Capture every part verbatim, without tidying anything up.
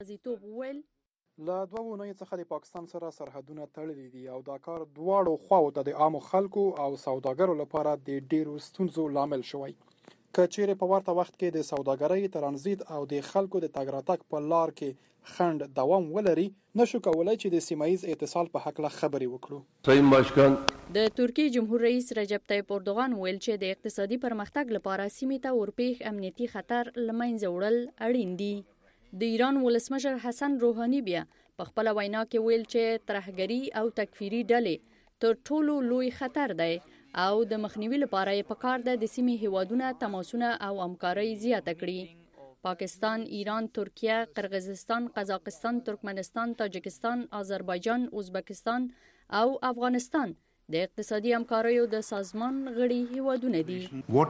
زیتوب وویل له دوه اونیو څخه د پاکستان سره سرحدونه تړلي دي او دا کار دواړو خواو ته د عامو خلکو او سوداګرو لپاره د ډیرو ستونزو لامل شوی. که چیرې په ورته وخت کې د سوداګرۍ ترانزیت او د خلکو د تګ راتګ په لار کې خنډ دوام ولري، نشو کولای چې د سیمه ییز اتصال په هکله خبرې وکړو. د ترکیې جمهور رئیس رجب طیب اردوغان ویل چې د اقتصادي پرمختګ لپاره سیمې ته ورپېښ امنیتي خطر له منځه وړل اړین دي. د ایران ولسمشر حسن روحاني بیا په خپله وینا کې ویل چې ترهګري او تکفیري ډلې تر ټولو لوی خطر دی او د مخنیوي لپاره یې پکار ده د سیمې هیوادونه تماسونه او همکارۍ زیاته کړي. پاکستان، ایران، ترکیه، قرغیزستان، قزاقستان، ترکمنستان، تاجکستان، آذربایجان، ازبکستان او افغانستان د اقتصادي همکاریو د سازمان غړي هیوادونه دي.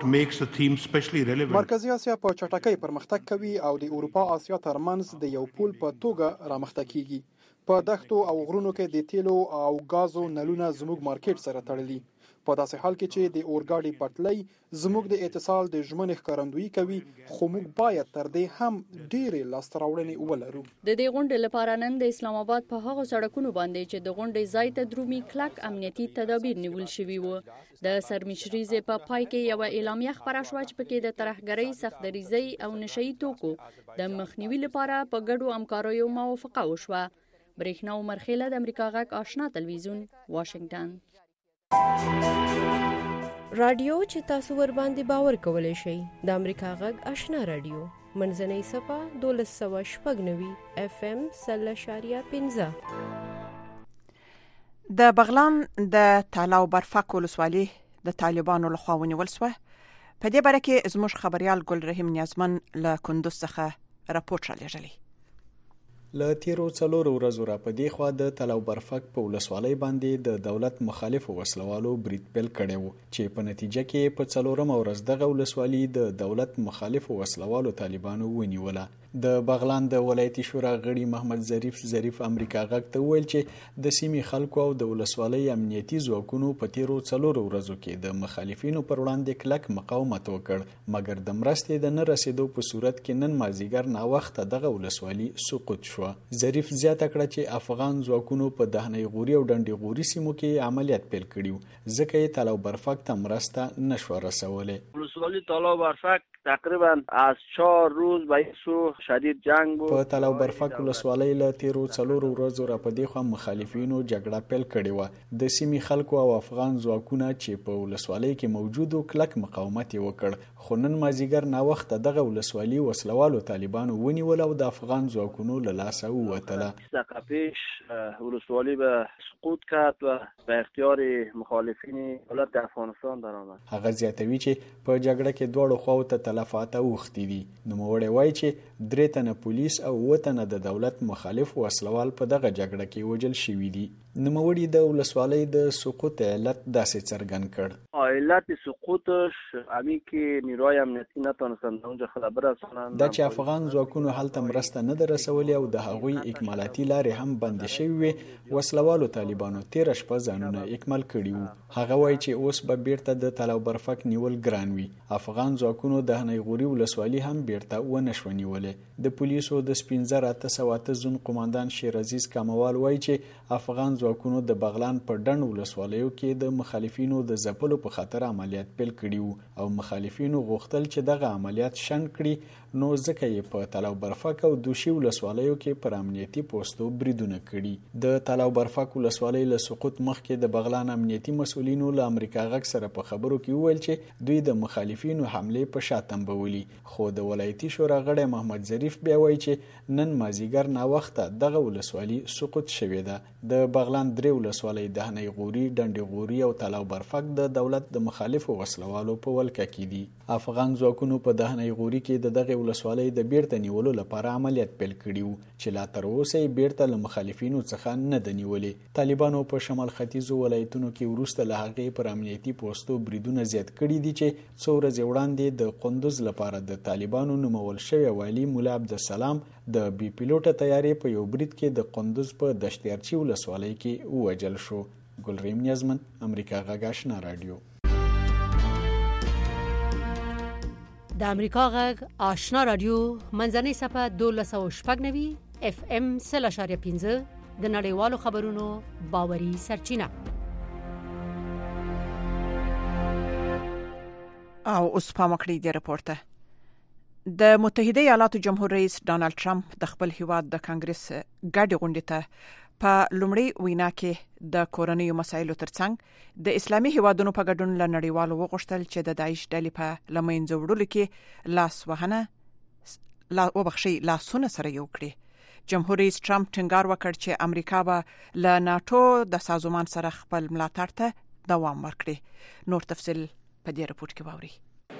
مرکزی اسیا په چټکۍ پرمختګ کوي او د اروپا اسیا ترمنځ د یو پول په توګه رامخته کیږي. په دښتو او غرونو کې د تیلو او غازو نلونه زموږ مارکیټ سره تړلي. په داسې حال کې چې د اورګاډي پټلۍ زموږ د اتصال د ژمنې ښکارندویي کوي، خو موږ باید تر دې هم ډېرې لاسته راوړنې ولرو. د دې غونډې لپاره نن د اسلام آباد په هغو سړکونو باندې چې د غونډې ځای ته درومي کلک امنیتي تدابیر نیول شوي وو. د سرمشریزې په پای کې یوه اعلامیه خپره شوه چې پکې د ترهګرۍ، سختدریزۍ او نشهیي توکو د مخنیوي لپاره په ګډو همکاریو موافقه وشوه. برېښنا عمر خیله، د امریکا غږ آشنا تلویزیون، واشنګټن. رادیو چې تاسو ور باندې باور کولای شئ د امریکا غږ آشنا رادیو منځنۍ صفه دولس سوه شپږ نوي اف ام سل اشاریه پنځه. د بغلان د تالاو برفک ولسوالي د طالبانو لخوا ونیول شوه. په دې باره کې زموږ خبريال ګل رحیم نیازمن له کندوز څخه راپورټ رالیږلی. له تیرو څلورو ورځو را په دې خوا د تالاو برفک په ولسوالۍ باندې د دولت مخالفو وسلوالو برید پیل کړی و چې په نتیجه کې په څلورمه ورځ دغه ولسوالي د دولت مخالفو وسلوالو طالبانو ونیوله. د بغلان د ولایتي شورا غړي محمد ظریف ظریف امریکا غږ ته ویل چې د سیمې خلکو او د ولسوالۍ امنیتي ځواکونو په تیرو څلورو ورځو کې د مخالفینو پر وړاندې کلک مقاومت وکړ، مګر د مرستې د نه رسیدو په صورت کې نن مازیګر ناوخته دغه ولسوالي سقوط شو. ظریف زیاته کړه چې افغان ځواکونو په دهنۍ غوري او ډنډې غوري سیمو کې عملیات پیل کړي، ځکه یې تالاو برفک ته مرسته نشوه رسولی. ولسوالی تالاو برفک تقریبا از چهار روز به سو شدید جنگ بود. په تالاو برفک ولسوالۍ له تیرو څلورو ورځو را په دې خوا مخالفینو جګړه پیل کړې وه. د سیمې خلکو او افغان ځواکونه چې په ولسوالۍ کې موجود و کلک مقاومت یې وکړ، خو نن مازیګر ناوخته دغه ولسوالي وسلوالو طالبانو ونیول او د افغان ځواکونو له لاسه ووتله. دقیقه پیش ولسوالی به سقوط کرد و به اختیار مخالفین دولت افغانستان درآمد. هغه زیاتوي چې په جګړه کې دواړو خواو ته تلفات اوښتي دي. نوموړی وایي چې درې تنه پولیس او اووه تنه د دولت مخالف وسلوال په دغه جګړه کې وژل شوي دي. نوموړي د ولسوالۍ د سقوط علت داسې څرګند کړ. علت سقوطش همین که نیروهای امنیتی نتونستند اونجا خبر برسونند. دا چې افغان ځواکونو هلته مرسته نه ده رسولې او د هغوی اکمالاتي لارې هم بندې شوې وې، وسلوالو طالبانو تېره شپه ځانونه اکمال کړي وو. هغه وایي چې اوس به بیرته د تالاو برفک نیول ګران وي. افغان ځواکونو د دهنۍ غوري ولسوالي هم بیرته ونه شوه نیولې. د پولیسو د سپین زر اته سوه اته زون قماندان شیر عزیز کاموال وایي چې افغان ځواکونو د بغلان په ډنډ ولسوالیو کې د مخالفینو د ځپلو په خاطر عملیات پیل کړي وو او مخالفینو غوښتل چې دغه عملیات شنډ کړي، نو ځکه یې په تالاو برفک او دوشي ولسوالیو کې پر امنیتي پوستو بریدونه کړي. د تالاو برفک ولسوالۍ له سقوط مخکې د بغلان امنیتي مسؤلینو له امریکا غږ سره په خبرو کې وویل چې دوی د مخالفینو حملې په شا تنبولي، خو د ولایتي شورا غړی محمد ظریف بیا وایي چې نن مازیګر ناوخته دغه ولسوالي سقوط شوې ده. د بغلان درې ولسوالۍ دهنۍ غوري، ډنډې غوري او تالاو برفک د دولت د مخالفو وسلوالو په ولکه کې دي. افغان ځواکونو په دهنۍ غوري کې د دغه ولسوالۍ د بیرته نیولو لپاره عملیات پیل کړي وو چې لا تر اوسه یې بیرته له مخالفینو څخه نه ده نیولې. طالبانو په شمال ختیځو ولایتونو کې وروسته له هغې پر امنیتي پوستو بریدونه زیات کړي دي چې څو ورځې وړاندې د قندوز لپاره د طالبانو نومول شوی والي مولا عبدالسلام د بي پیلوټه طیارې په یو برید کې د قندوز په دشتیارچي ولسوالۍ کې ووژل شو. ګلریم نیازمن، امریکا غږ آشنا رادیو. د امریکا غږ آشنا رادیو منځنۍ صفحه دولس سوه شپږ نوي اف ام صفر اشاریه پنځه د نړیوالو خبرونو باوري سرچینه. او اوس په مکړی دی راپورته. د متحده ایالاتو جمهور رئیس ډانلډ ټرمپ د خپل هیواد د کانګرس ګډ غونډې ته په لومړی وینا کې د کورنیو مسایلو ترڅنګ د اسلامي هیوادونو په ګډون له نړیوالو وغوښتل چې د داعش ډلې په لمنځه وړلو کې لاس وهنه لا وبخشي لاسونه سره یو کړی. جمهور رئیس ټرمپ ټینګار وکړ چې امریکا به له ناتو د سازمان سره خپل ملاتړ ته دوام ورکړي. نور تفصیل په دې راپور کې واوري.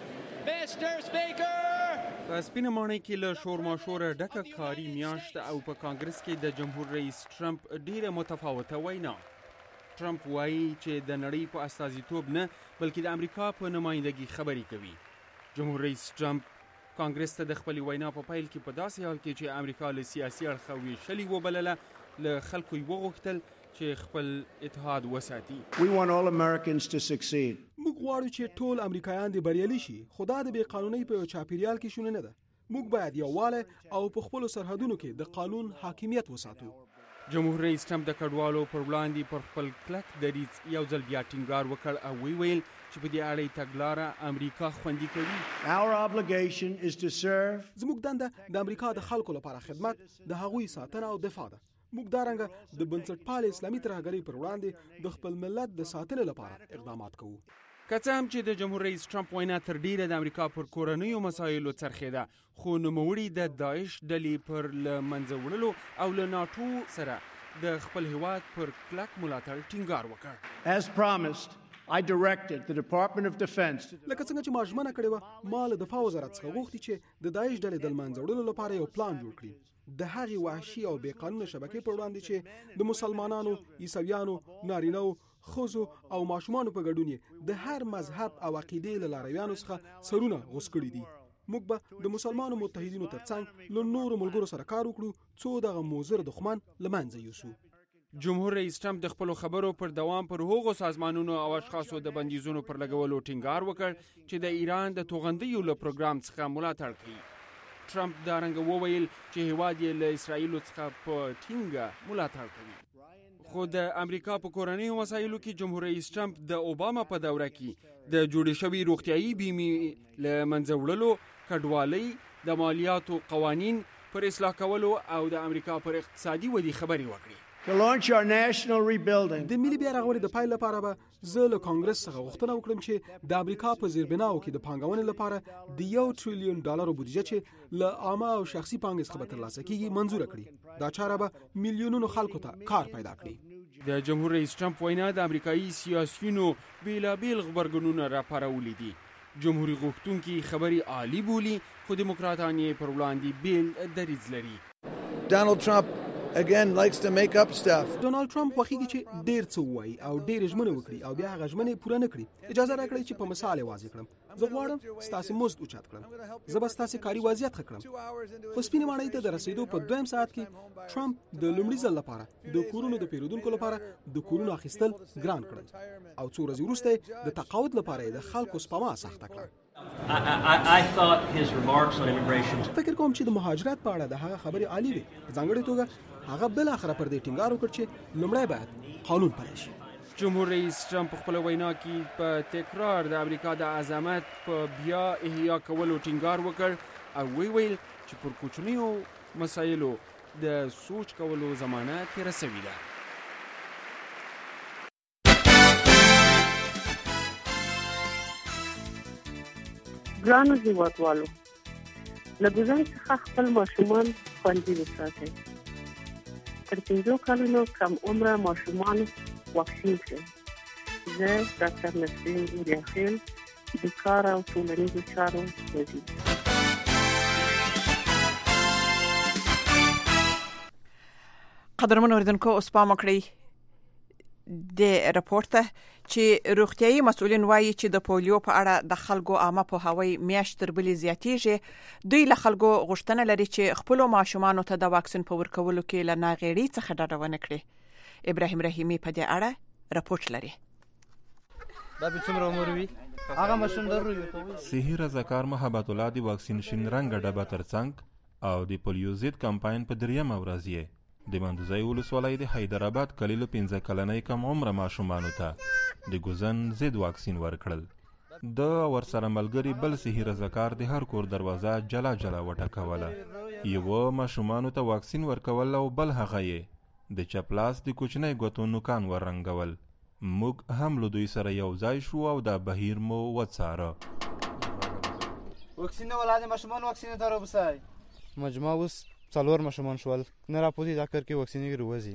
په سپینه ماڼۍ کې له شور ماشوره ډکه کاري میاشت او په کانګرس کې د جمهور رئیس ټرمپ ډیره متفاوته وینا. ټرمپ وایي چې د نړۍ په استازیتوب نه بلکې د امریکا په نمائندګي خبرې کوي. جمهور رئیس ټرمپ کانګرس ته د خپل وینا په پیل کې په داسې حال کې چې امریکا له سیاسي اړخه ویشلې وبلله له خلکو یې وغوښتل چې خپل اتحاد وساتي. We want all Americans to succeed. موږ غواړو چې ټول امریکایان دې بریالي شي. خدا د بې قانونۍ په چاپیریال کې شونه نه ده. موږ باید یووالی او په خپل سرحدونو کې د قانون حاکمیت وساتو. جمهور رئیس ټرمپ د کډوالو پر وړاندې پر خپل کلک دریځ یو ځل بیا ټینګار وکړ او وی ویل چې په دې اړه یې تګلاره امریکا خوندي کوي. Our obligation is to serve. زموږ دنده د امریکا د خلکو لپاره خدمت، د هغوی ساتنه او دفاع ده. موږ دارنګه د بنسټپال اسلامي ترهګرۍ پر وړاندې د خپل ملت د ساتنې لپاره اقدامات کوو. که څه هم چې د جمهور رئیس ټرمپ وینا تر ډیره د امریکا پر کورنیو مسایلو څرخېده، خو نوموړي د داعش ډلې پر له منځه وړلو او له ناټو سره د خپل هیواد پر کلک ملاتړ ټینګار وکړ. As promised, I directed the Department of Defense. لکه څنګه چې ما ژمنه کړې وه، ما له دفاع وزارت څخه غوښتي چې د داعش ډلې د منځه وړلو لپاره یو پلان جوړ کړي. د هغې وحشي او بې قانونه شبکې پر وړاندې چې د مسلمانانو، عیسویانو، نارینه‌و، ښځو او ماشومانو په ګډون یې د هر مذهب او عقیدې له لارویانو څخه سرونه غوڅ کړي دي. موږ به د مسلمانو متحدینو ترڅنګ له نورو ملګرو سره کار وکړو څو دغه مضر دښمن له منځه یوسو. جمهور رئیس ټرمپ د خپلو خبرو پر دوام پر هغو سازمانونو او اشخاصو د بندیزونو پر لګولو ټینګار وکړ چې د ایران د توغندیو له پروګرام څخه ملاتړ کوي. ټرمپ دارنګه وویل چې هیواد یې له اسرائیلو څخه په ټینګه ملاتړ کوي. خو د امریکا په کورنیو مسایلو کې جمهور رئیس ټرمپ د اوباما په دوره کې د جوړې شوي روغتیايي بیمې له منځه وړلو، کډوالۍ، د مالیاتو قوانین پر اصلاح کولو او د امریکا پر اقتصادي ودې خبرې وکړي. To launch our national rebuilding. د ملي بیا رغونې د پیل لپاره به زه له کانګرس څخه غوښتنه وکړم چې د امریکا په زیربناو کې د پانګونې لپاره د یو تریلیون ډالرو بودیجه چې له عامه او شخصي پانګې څخه به ترلاسه کیږي منظوره کړي. دا چاره به میلیونونو خلکو ته کار پیدا کړي. د جمهور رئیس ټرمپ وینا د امریکایي سیاسيونو بیلابیل غبرګونونه راپارولي دي. جمهوریت غوښتونکي خبري عالی بولی، خو دیموکراتان یې پر وړاندې بیل دریځ لري. Donald Trump again likes to make up stuff. ډونالد ټرمپ خوښیږي چې ډیر څه وایي او ډیر ژمنه وکړي او بیا هغه ژمنې پوره نه کړي. اجازه راکړئ چې په مثال واضح کړم. زه غواړم ستاسو مزد اوچت کړم. زه به ستاسو کاري وضعیت ښه کړم. خو سپینه ماڼۍ ته د رسیدو په دویم ساعت کې ټرمپ د لومړي ځل لپاره د کورونو د پیرودونکو لپاره د کورونو اخیستل ګران کړل او څو ورځې وروسته د تقاعد لپاره د خلکو سپما سخته کړه. I, I, I thought his remarks on immigration. فکر کوم چې د مهاجرت په اړه د هغه خبرې عالی وي. ځانګړې توګه هغه بل اخره پر دې ټینګار وکړ چې لومړی باید قانون پلی شي. جمهور رئیس ټرمپ خپل وینا کې په تکرار د امریکا د عظمت په بیا احیا کولو ټینګار وکړ او وی ویل چې پر کوچنیو مسایلو د سوچ کولو زمانه تیر شوې ده. ګرانو هیوادوالو، له ګزار څخه خپل ماشومان خوندي وساتئ. تر پنځو کلونو کم عمره ماشومان واکسین کړئ. زه ډاکټر نسرین نوریاخیل د کار او ټولنیزو چارو وزیر. قدرمن اوریدونکو، اوس پام وکړئ د راپورته چې روغتيایي مسؤلین وایي چې د پولیو په اړه د خلکو عامه پوهاوی میاشت تر بلې زیاتېږي. دوی له خلکو غوښتنه لري چې خپل ماشومان ته د واکسین په ورکولو کې له ناغېړۍ څخه ډډه ونه کړي. ابراهیم رحیمی په دې اړه راپورټ لري. دا به څومره عمر وي؟ هغه ماشوم درلود. صحي رضاکار محبت الله د واکسینیشن رنګ ډبه ترڅنګ او د پولیو ضد کمپاین په دریمه ورځ یې د مندوزی ولسوالۍ د حیدرآباد کلي له پنځه کلنۍ کم عمره ماشومانو ته د ګوزن ضد واکسین ورکړل. د ورسره ملګري بل صحي رضاکار د هر کور دروازه جلا جلا وټکوله. یوه ماشومانو ته واکسین ورکول او بل هغه یې د چپلاس د کوچنۍ ګوتو نوکان وررنګول. موږ هم له دوی سره یو ځای شو او دا بهیر مو وڅاره. واکسین ولادت ماشومان واکسین ته راوبسای مجموعه اوس څلور ماشومان شول نه راپوزي دا کار کې واکسین یې روزي.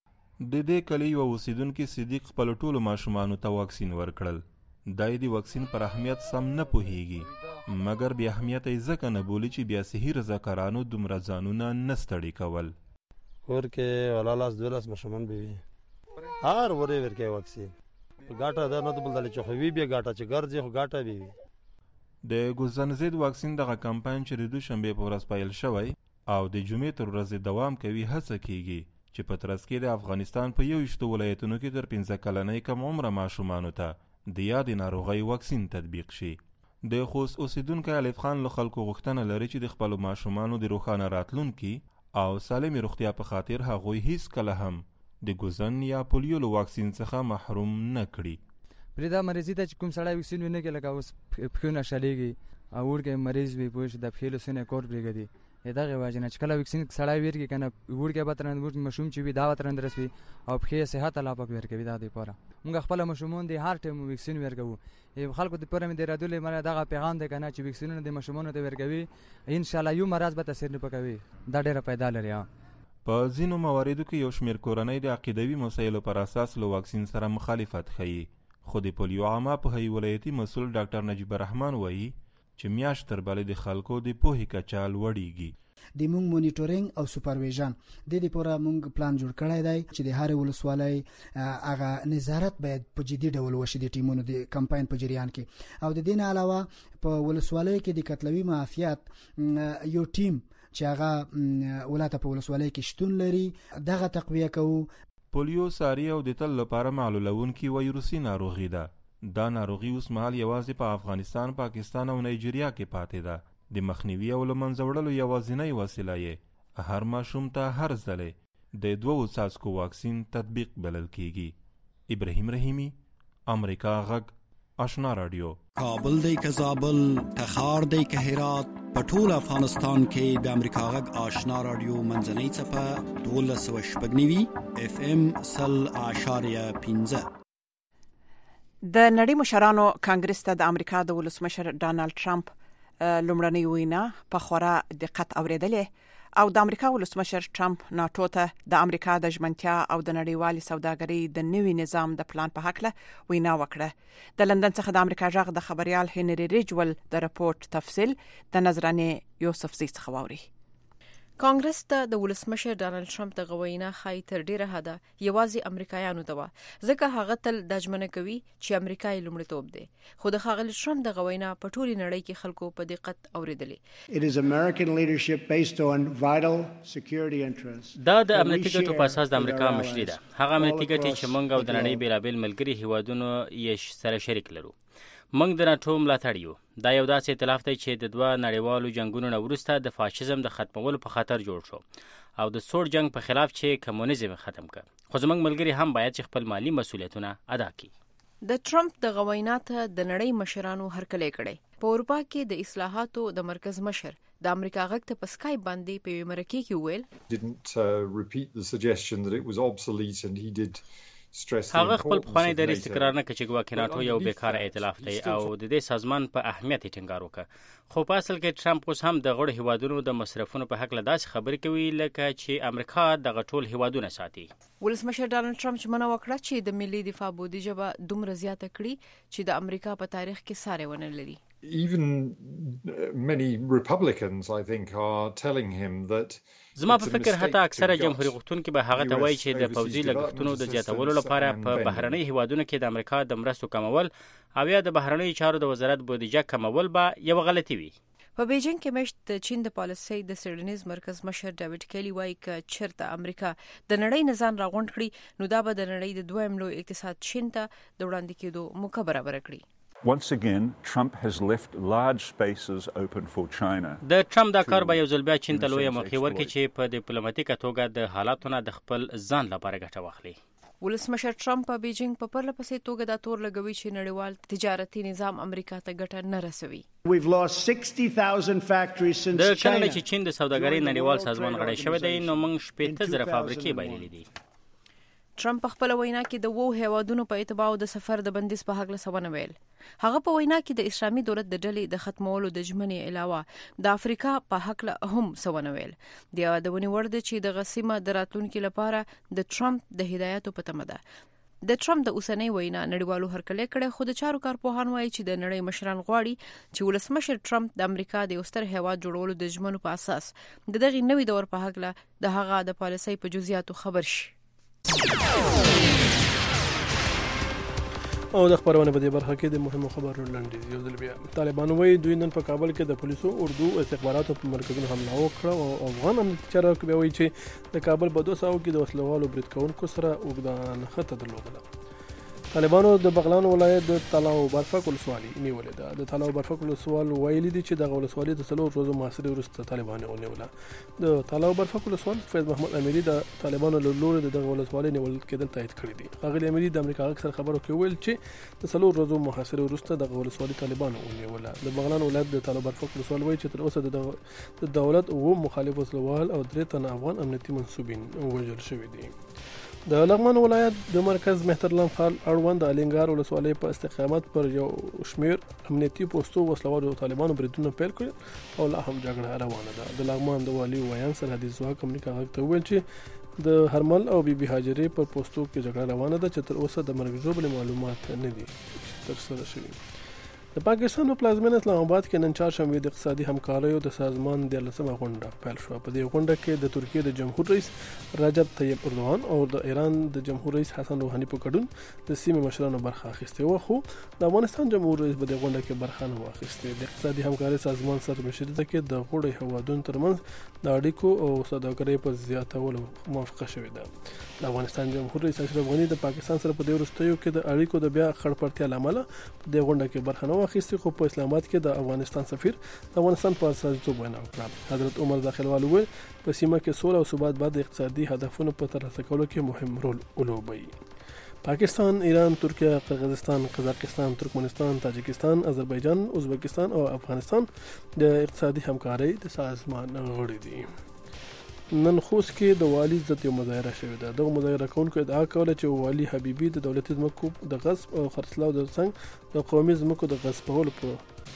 د دې کلی یو اوسیدونکي صدیق خپل ټولو ماشومانو ته واکسین ورکړل. دای د واکسین پر اهمیت سم نه پوهیږي مګر بیا اهمیت یې ځکه نه بولي چې بیا صحي رضاکارانو دومره ځانونه نه ستړي کول. کور کې ولالاس دولس ماشومان به وي هر ورې ورکې واکسین ګاټه دا نه بل دل چې خو وی بیا ګاټه چې ګرځي خو ګاټه وی وي. د ګوزن ضد واکسین دغه کمپاین چې د دوشنبې په ورځ پیل شوی او د جمعې تر ورځې دوام کوي هڅه کیږي چې په ترڅ کې د افغانستان په یویشتو ولایتونو کې تر پنځه کلنۍ کم عمره ماشومانو ته د یادې ناروغۍ واکسین تطبیق شي. د خوست اوسیدونکی الف خان له خلکو غوښتنه لري چې د خپلو ماشومانو د روښانه راتلونکي او سالمې روغتیا په خاطر هغوی هیڅ کله هم د ګوزن یا پولیو له واکسین څخه محروم نه کړي. پرې دا مریضي ته چې کوم سړی واکسین ونه کړي لکه اوس پښو نه شلیږي او وړکې مریض وي پوه شي د پښې له سینې کور پرېږدي دغه وجه نه چې کله واکسین سړی ورکړي که نه وړکې به ترنده وړ ماشوم چې وي دا به ترنده رسوي او پښې صحت الله پاک ورکوي. دا دپاره موږ خپله ماشومان د هر ټایم واکسین ورکوو. خلکو دپاره مې د رادیو له امله دغه پیغام دی که نه چې واکسینونه د ماشومانو ته ورکوي انشاءالله یو مرض به تاثیر نه پکوي. دا ډېره پیدا لري. په ځینو مواردو کې یو شمېر کورنۍ د عقیدوي مسایلو پر اساس له واکسین سره مخالفت ښیي خو د پولیو عامه پوهې ولایتي مسؤل ډاکټر نجیب الرحمن وایي چې میاشت تر بلې د خلکو د پوهې کچه لوړیږي. د مونږ مونیټورینګ او سوپرویژن د دې لپاره مونږ پلان جوړ کړی دی چې د هر ولسوالۍ هغه نظارت باید په جدي ډول وشي د ټیمونو د کمپاین په جریان کې او د دې نه علاوه په ولسوالۍ کې د قتلوي معافیت یو ټیم چې هغه ولایت په ولسوالۍ کې شتون لري دغه تقویه کوو. پولیو ساري او د تل لپاره معلولونکي ویروسي ناروغي ده. دا ناروغي اوس مهال یوازې په افغانستان، پاکستان او نایجیریا کې پاتې ده. د مخنیوي او له منځه وړلو یوازینۍ وسیله یې هر ماشوم ته هر ځلې د دوو څاڅکو واکسین تطبیق بلل کیږي. ابراهیم رحیمی، امریکا غږ، آشنا رادیو. کابل دی که زابل، تخار دی که هرات، په ټول افغانستان کې د امریکا غږ آشنا رادیو منځنۍ څپه دولس سوه شپږ نوي اف ام سل اعشاریه پنځه. د نړۍ مشرانو کانګرس ته د امریکا د ولسمشر ډانلډ ټرمپ لومړنۍ وینا په خورا دقت اوریدلې او د امریکا ولسمشر ټرمپ ناتو ته د امریکا د ژمنتیا او د نړیوالې سوداګرۍ د نوي نظام د پلان په حق له وینا وکړه. د لندن څخه د امریکا غږ د خبريال هنري ریجول د رپورت تفصیل د نظرانه یوسف زی څخه واوري. کانګرس ته د ولسمشر ډانلډ ټرمپ د غوینا خای تر ډیره حده یوازې امریکایانو ته و ځکه هغه تل د ژمنه کوي چې امریکای لومړیتوب دی خو د ښاغلي ټرمپ د غوینا په ټولي نړۍ کې خلکو په دقت اوریدلې. It is American leadership based on vital security interests. دا د امنیتي ګټو په اساس د امریکا مشري ده. هغه امنیتي ګټې چې موږ او د نړۍ بیلابیل ملګري هیوادونو یې سره شریک لرو. موږ د ناتو ملاتړ یو. دا یو داسې ائتلاف دی چې د دوه نړیوالو جنگونو نه وروسته د فاشیزم د ختمولو په خاطر جوړ شو او د سوړ جنگ په خلاف چې کمونیزم ختم کړ. خو زموږ ملګري هم باید چې خپل مالی مسؤلیتونه ادا کړي. د ټرمپ د غوینا ته د نړۍ مشرانو هرکلی کړی. په اروپا کې د اصلاحاتو د مرکز مشر د امریکا غږ ته په سکایپ باندې په یوه مرکه کې وویل didn't uh, repeat the suggestion that it was obsolete and he did هغه خپل پخوانی دریځ تکرار نه کړ چې ګواکې ناتو یو بیکاره ائتلاف دی او د دې سازمان په اهمیت یې ټینګار وکړ. خو په اصل کې ټرمپ اوس هم د غړو هیوادونو د مصرفونو په حق له داسې خبرې کوي لکه چې امریکا دغه ټول هیوادونه ساتي. ولسمشر ډانلډ ټرمپ ژمنه وکړه چې د ملي دفاع بودیجه به دومره زیاته کړي چې د امریکا په تاریخ کې ساری ونه لري. Even many Republicans, I think, are telling him that زما په فکر حتی اکثره جمهوریت غوښتونکي به هغه ته وایي چې د پوځي لګښتونو د زیاتولو لپاره په بهرنۍ هیوادونو کې د امریکا د مرستو کمول او یا د بهرنۍ چارو د وزارت بودیجه کمول به یو غلطي وي. په بیجینګ کې مشت د چین د پالیسۍ د سیډنیز مرکز مشر ډیوډ کیلی وایي چې چیرته امریکا د نړۍ نظام راغونډ کړي نو دا به د نړۍ د دویم لوی اقتصاد چین ته د وړاندې کېدو موقع برابر کړي. Once again, Trump has left large spaces open for China. د ټرمپ دا کار به یو ځل بیا چین ته لویه موقع ورکړي چې په ډیپلوماټیکه توګه د حالاتو نه د خپل ځان لپاره ګټه واخلي. ولسمشر ټرمپ په بیجینګ په پرله پسې توګه دا تور لګوي چې نړیوال تجارتي نظام امریکا ته ګټه نه رسوي. We've lost sixty thousand factories since د China. کله چې چین د سوداګرۍ نړیوال سازمان غړی شوی دی نو موږ شپږ زره فابریکې بایللې دي. ټرمپ په خپل وینا کې د وو هیوادونو په اتباع د سفر د بندیز په حق له سونه ویل. هغه په وینا کې د اسلامي دولت د ډلې د ختمولو د ژمنې علاوه د افریقا په حق له هم سونه ویل. د یادونې وړ دی چې د غسیمه د راتلونکو لپاره د ټرمپ د هدایتو په تمه ده. د ټرمپ د اوسنۍ وینا نړیوالو هرکلی کړي، خو د چارو کارپوهان وایي چې د نړۍ مشران غواړي چې ولسمشر ټرمپ د امریکا د یوستر هیواد جوړولو د ژمنو په اساس د دغه نوي دور په حق له د هغه د پالیسۍ په جزئیاتو خبر شي. او د خبرونه په دې برخه کې د مهمو خبرونو لاندې یو ځل بیا طالبان وایي دوی نن په کابل کې د پولیسو اردو استخباراتو په مرکزونو حمله وکړه او افغان امنیتي چارواکي وایي چې د کابل په دوه سوه کې د وسلوالو برید کوونکو سره اوږده نښته درلودله. طالبانو د بغلان ولایت د طلاو برفک ولسوالي نیولې ده. د طلاو برفک ولسوال ویلي دي چې د ولسوالۍ د څلور ورځو محاصرې وروسته طالبانو ونیوله. د طلاو برفک ولسوال فیض محمد امیری د طالبانو له لوري د دغه ولسوالۍ نیول کېدل تایید کړی دي. ښاغلي امیری د امریکا غږ سره خبرو کې ویل چې د څلور ورځو محاصرې وروسته د ولسوالۍ طالبانو ونیوله. د بغلان ولایت د طلاو برفک ولسوال وایي چې تر اوسه د دولت او مخالف وسلوال او درې تنه افغان امنیتي منسوبین وژل شوي دي. د لغمان ولایت د مرکز مهترلام خال اړوند د الینګار ولسوالۍ په استقامت پر یو شمیر امنیتي پوسټو وسلوالو طالبانو بریدونه پیل کړل او لا هم جګړه روانه ده. د لغمان د والي ویان سرحدي ځواک امریکا غږ ته ویل چې د هرمل او بیبي حاجرې پر پوسټو کې جګړه روانه ده چې تر اوسه د مرګ ژوبلې معلومات نه دي ترسره شوي. د پاکستان په پلازمینه اسلام آباد کې نن چهارشنبه د اقتصادي همکاریو د سازمان د لسمه غونډه پیل شوه. په دې غونډه کې د ترکیې د جمهور رئیس رجب طیب اردوغان او د ایران د جمهور رئیس حسن روحاني په ګډون د سیمې مشرانو برخه اخیستې وه، خو د افغانستان جمهور رئیس په دې غونډه کې برخه نه واخیستې. د اقتصادي همکارۍ سازمان سره مشرته کې د غړو هیوادونو ترمنځ د اړیکو او سوداګرۍ په زیاتولو موافقه شوې ده. د افغانستان جمهور رئیس اشرف غني د پاکستان سره په دې وروستیو کې د اړیکو د بیا خړپړتیا لامل په دې غونډه کې برخه نه واخیستې، خو په اسلام آباد کې د افغانستان سفیر د افغانستان په استازیتوب وینا وکړه. حضرت عمر داخلوال وویل په سیمه کې سوله او ثبات بعد اقتصادي هدفونو په ترلاسه کولو کې مهم رول ولوبوي. پاکستان، ایران، ترکیه، قرغیزستان، قزاقستان، ترکمنستان، تاجکستان، آذربایجان، ازبکستان او افغانستان د اقتصادي همکارۍ د سازمان غړي دي. نن خوست کې د والي ضد یو مظاهره شوې ده. دغه مظاهره کوونکو ادعا کوله چې والي حبیبي د دولتي ځمکو د غصب او خرڅلاو د څنګ د قومي ځمکو د غصبولو په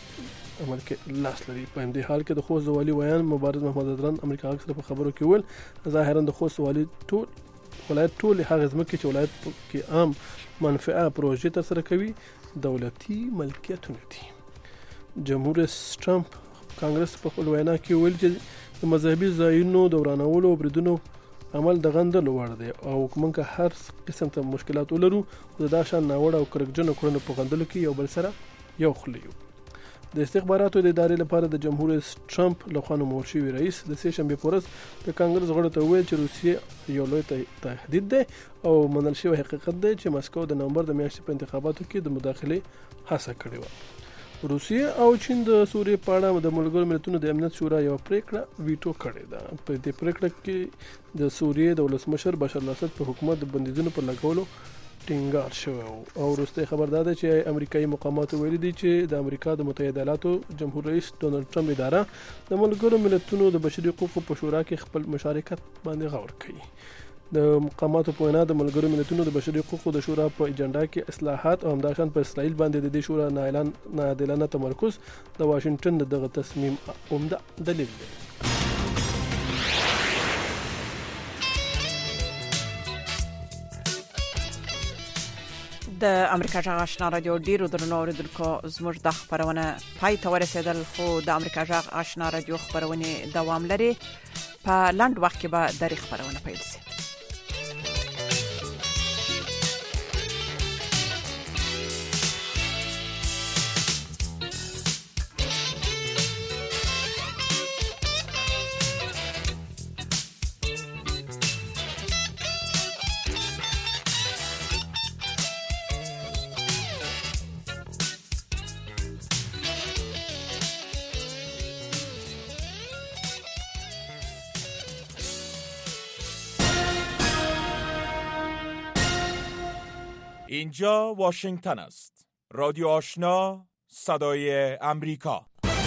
عمل کې لاس لري. په همدې حال کې د خوست د والي ویان مبارز محمد ادران امریکا غږ سره په خبرو کې ویل ظاهرا د خوست والي ټول ولایت ټول هغه ځمکې چې ولایت کې عام منفعه پروژې ترسره کوي دولتي ملکیتونه دي. جمهور رئیس ټرمپ کانګرس په خپل وینا کې ویل چې د مذهبي ځایونو د ورانولو او بریدونو عمل د غندلو وړ دی او موږ هر قسم ته مشکلات ولرو د دا شان ناوړه او کرکجنو کړنو په غندلو کې یو بل سره یو خلی یو. د استخباراتو د ادارې لپاره د جمهور رئیس ټرمپ لخوا نومول شوی رئیس د سې شنبه په ورځ د کانګرس غړو ته ویل چې روسیه یو لوی تهدید دی او منل شوی حقیقت دی چې مسکو د نومبر د میاشتې په انتخاباتو کې د مداخله هڅه کړې وه. روسیه او چین د سوریې په اړه د ملګرو ملتونو د امنیت شورا یو پریکړه ویټو کړې ده. په دې پریکړه کې د سوریې د ولسمشر بشار الاسد په حکومت د بندیزونو پر لګولو ټینګار شوی او وروستی خبر دا ده چې امریکایي مقامات ویلي دي چې د امریکا د متحده ایالاتو جمهور رئیس ډونالد ټرمپ اداره د ملګرو ملتونو د بشري حقوقو په شورا کې خپل مشارکت باندې غور کوي. د مقاماتو په وینا د ملګرو ملتونو د بشري حقوقو د شورا په اجنډا کې اصلاحات او همداشان په اسرائیل باندې د دې شورا ناعلان ناعادلانه تمرکز د واشنگټن دغه تصمیم عمده دلیل دی. د امریکا جغ آشنا رادیو ډیرو درنو اوریدونکو زموږ د خبرونه پای ته ورسېدل، خو د امریکا جغ آشنا رادیو خبرونه دوام لري. په لاند وخت کې به د خبرونه پیل شي. اینجا واشنگتن است. رادیو آشنا، صدای امریکا.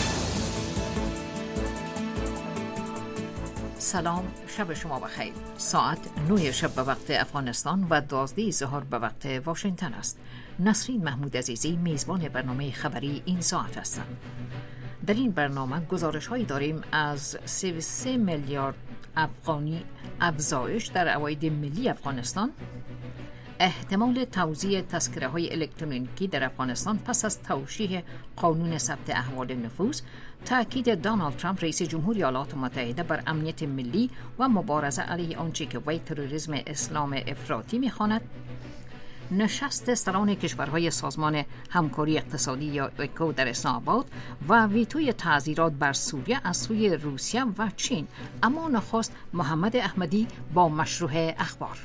سلام، شب شما بخیر. ساعت نه شب به وقت افغانستان و دوازده ظهر به وقت واشنگتن است. نسرین محمود عزیزی میزبان برنامه خبری این ساعت هستم. در این برنامه گزارش هایی داریم از سی و سه میلیارد افغانی افزایش در عواید ملی افغانستان، احتمال توزیع تذکره های الکترونیکی در افغانستان پس از توشیح قانون ثبت احوال نفوس، تاکید دونالد ترامپ رئیس جمهوری ایالات متحده بر امنیت ملی و مبارزه علیه آنچه که وی تروریسم اسلام افراطی می‌خواند، نشست سران کشورهای سازمان همکاری اقتصادی یا اکو در اسلام آباد و ویتوی تعزیرات بر سوریه از سوی روسیه و چین. اما نخست محمد احمدی با مشروع اخبار.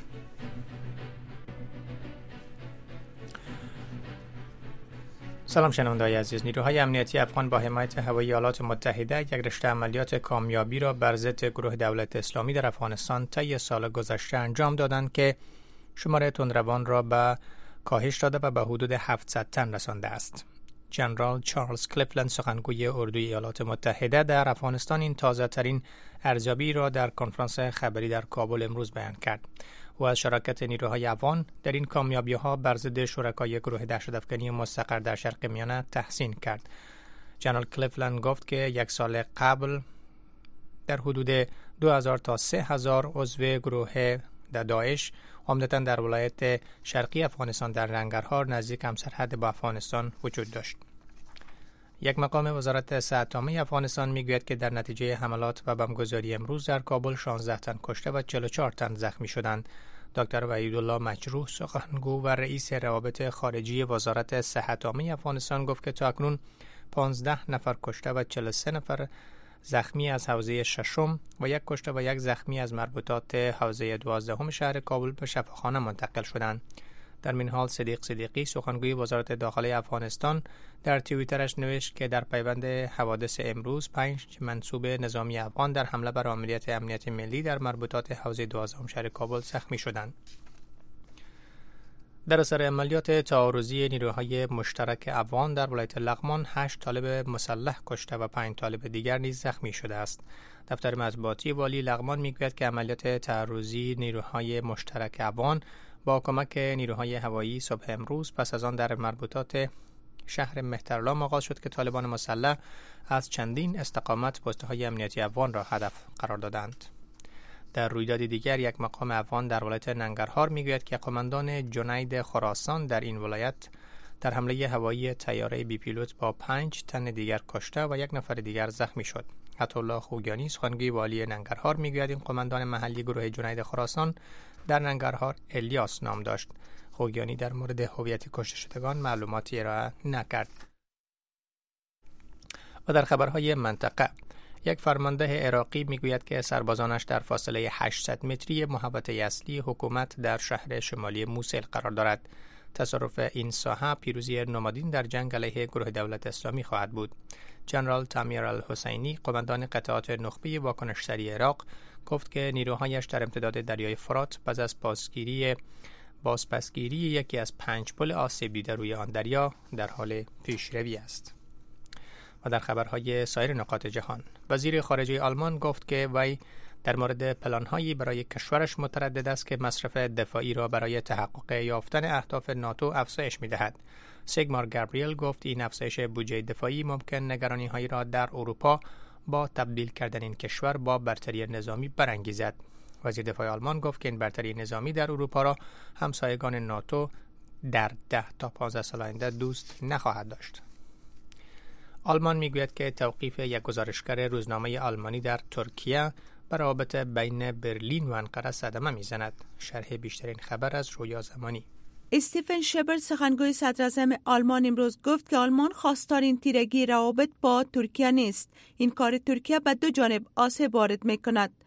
سلام شنونده‌های عزیز. نیروهای امنیتی افغان با حمایت هوایی ایالات متحده یک رشته عملیات کامیابی را بر ضد گروه دولت اسلامی در افغانستان طی سال گذشته انجام دادند که شمار تندروان را به کاهش داده و به حدود هفتصد تن رسانده است. جنرال چارلز کلیفلند سخنگوی اردوی ایالات متحده در افغانستان این تازه ترین ارزیابی را در کنفرانس خبری در کابل امروز بیان کرد. او از شراکت نیروهای افغان در این کامیابی‌ها بر ضد شرکای گروه دهشت‌افکنی مستقر در شرق میانه تحسین کرد. جنرال کلیفلند گفت که یک سال قبل در حدود دو هزار تا سه هزار عضو گروه داعش عمدتاً در ولایت شرقی افغانستان در ننگرهار نزدیک همسرحد با افغانستان وجود داشت. یک مقام وزارت صحت عامه افغانستان میگوید که در نتیجه حملات و بمبگذاری امروز در کابل شانزده تن کشته و چهل و چهار تن زخمی شدند. دکتر وحیدالله مجروح سخنگو و رئیس روابط خارجی وزارت صحت عامه افغانستان گفت که تاکنون پانزده نفر کشته و چهل و سه نفر زخمی از حوزه ششم و یک کشته و یک زخمی از مربوطات حوزه دوازدهم شهر کابل به شفاخانه منتقل شدند. در این حال صدیق صدیقی سخنگوی وزارت داخلی افغانستان در توییترش نوشت که در پیوند حوادث امروز پنج منصوب نظامی افغان در حمله بر عملیات امنیت ملی در مربوطات حوزه دوازدهم شهر کابل زخمی شدند. در اثر عملیات تعارضی نیروهای مشترک افغان در ولایت لغمان هشت طالب مسلح کشته و پنج طالب دیگر نیز زخمی شده است. دفتر مطبوعاتی والی لغمان میگوید که عملیات تعارضی نیروهای مشترک افغان با کمک نیروهای هوایی صبح امروز پس از آن در مربوطات شهر مهترلام آغاز شد که طالبان مسلح از چندین استقامت پست‌های امنیتی افغان را هدف قرار دادند. در رویداد دیگر یک مقام افغان در ولایت ننگرهار میگوید که قماندان جنید خراسان در این ولایت در حمله هوایی طیاره بی پیلوت با پنج تن دیگر کشته و یک نفر دیگر زخمی شد. عطاالله خوگیانی سخنگوی والی ننگرهار میگوید این قماندان محلی گروه جنید خراسان در ننگرهار الیاس نام داشت. خوگیانی در مورد هویت کشته شدگان معلوماتی ارائه نکرد. و در خبرهای منطقه یک فرمانده عراقی میگوید که سربازانش در فاصله هشتصد متری محوطه اصلی حکومت در شهر شمالی موسل قرار دارد. تصرف این ساحه پیروزی نمادین در جنگ علیه گروه دولت اسلامی خواهد بود. جنرال تامیر الحسینی قماندان قطعات نخبه واکنش‌سری عراق گفت که نیروهایش در امتداد دریای فرات پس از پاسگیری بازپسگیری یکی از پنج پل آسیب دیده روی آن دریا در حال پیشروی است. و در خبرهای سایر نقاط جهان وزیر خارجه آلمان گفت که وی در مورد پلان‌هایی برای کشورش متردد است که مصرف دفاعی را برای تحقق یافتن اهداف ناتو افزایش می‌دهد. سیگمار گابریل گفت این افزایش بودجه دفاعی ممکن نگرانی‌هایی را در اروپا با تبدیل کردن این کشور با برتری نظامی برانگیزد. وزیر دفاع آلمان گفت که این برتری نظامی در اروپا را همسایگان ناتو در ده تا پانزده سال آینده دوست نخواهد داشت. آلمان میگوید که توقیف یک گزارشگر روزنامه آلمانی در ترکیه بر روابط بین برلین و انقره صدمه میزند. شرح بیشترین خبر از رویا زمانی. استیفن شپرد سخنگوی صدراعظم آلمان امروز گفت که آلمان خواستار این تیرگی روابط با ترکیه نیست. این کار ترکیه به دو جانب آسیب وارد میکند.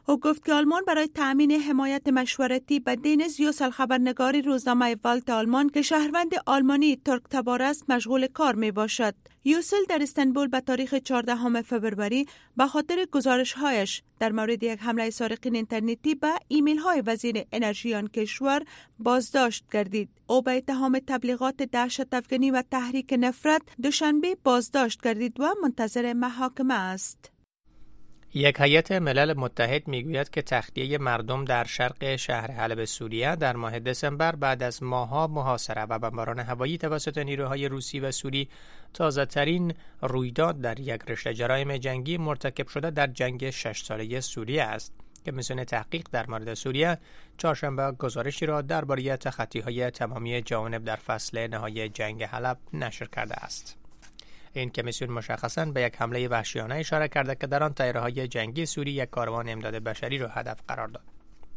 او گفت که آلمان برای تأمین حمایت مشورتی به دینز یوسل خبرنگاری روزنامه والت آلمان که شهروند آلمانی ترک تبار است مشغول کار می باشد. یوسل در استانبول به تاریخ چهاردهم فوریه به خاطر گزارش‌هایش در مورد یک حمله سارقین اینترنتی به ایمیل‌های وزیر انرژی آن کشور بازداشت گردید. او به اتهام تبلیغات دهشت افکنی و تحریک نفرت دوشنبه بازداشت گردید و منتظر محاکمه است. یک هیئت ملل متحد میگوید که تخلیه مردم در شرق شهر حلب سوریه در ماه دسامبر بعد از ماه‌ها محاصره و بمباران هوایی توسط نیروهای روسی و سوری تازه‌ترین رویداد در یک رشته جرایم جنگی مرتکب شده در جنگ شش ساله سوریه است. کمیسیون تحقیق در مورد سوریه چهارشنبه گزارشی را درباره تخطی‌های تمامی جوانب در فصل نهایی جنگ حلب نشر کرده است. این کمیسیون مشخصاً به یک حمله وحشیانه اشاره کرده که در آن طیاره‌های جنگی سوری یک کاروان امداد بشری را هدف قرار داد.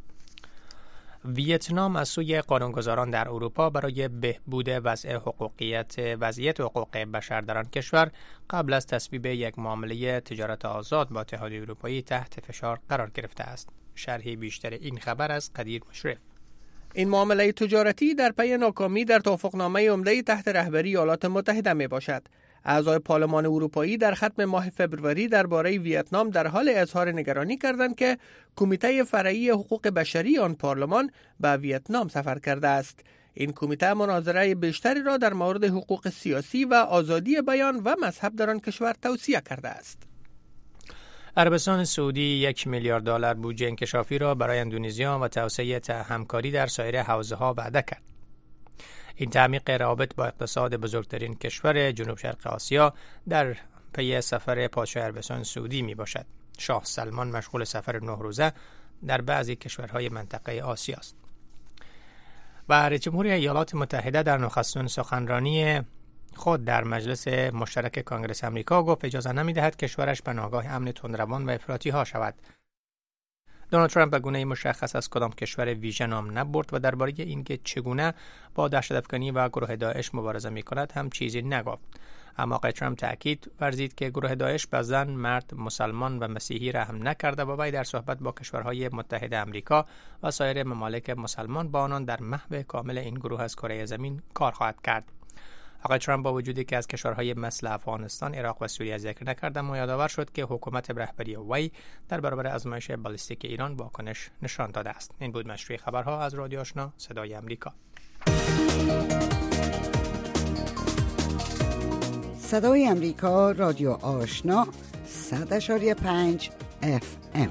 ویتنام از سوی قانونگذاران در اروپا برای بهبود وضع حقوقیت وضعیت حقوق بشر در آن کشور قبل از تصویب یک معامله تجارت آزاد با اتحادیه اروپایی تحت فشار قرار گرفته است. شرح بیشتر این خبر از قدیر مشرف. این معامله تجارتی در پی ناکامی در توافقنامه عمده تحت رهبری ایالات متحده می باشد. اعضای پارلمان اروپایی در ختم ماه فوریه درباره ویتنام در حال اظهار نگرانی کردند که کمیته فرعی حقوق بشری آن پارلمان به ویتنام سفر کرده است. این کمیته مناظره بیشتری را در مورد حقوق سیاسی و آزادی بیان و مذهب در آن کشور توصیه کرده است. عربستان سعودی یک میلیارد دلار بودجه انکشافی را برای اندونزیا و توسعه همکاری در سایر حوزه‌ها وعده کرد. این تعمیق روابط با اقتصاد بزرگترین کشور جنوب شرق آسیا در پی سفر پادشاه عربستان سعودی می باشد. شاه سلمان مشغول سفر نه روزه در بعضی کشورهای منطقه آسیا است. و رئیس جمهوری ایالات متحده در نخستین سخنرانی خود در مجلس مشترک کانگرس آمریکا گفت اجازه نمی دهد کشورش پناهگاه امن تندروان و افراطی ها شود. دونالد ترامپ به گونه مشخص از کدام کشور ویژه نام نبرد و درباره اینکه چگونه با دهشت افکنی و گروه داعش مبارزه می کند هم چیزی نگفت. اما آقای ترامپ تاکید ورزید که گروه داعش به زن، مرد، مسلمان و مسیحی رحم نکرده و وی در صحبت با کشورهای متحد آمریکا و سایر ممالک مسلمان با آنان در محو کامل این گروه از کره زمین کار خواهد کرد. آقای ترامپ با وجودی که از کشورهای مثل افغانستان، عراق و سوریه ذکر نکرد، اما یادآور شد که حکومت رهبری وی در برابر آزمایش بالستیک ایران واکنش نشان داده است. این بود مشروع خبرها از رادیو آشنا صدای آمریکا. صدای آمریکا، رادیو آشنا صد و پنج اف ام.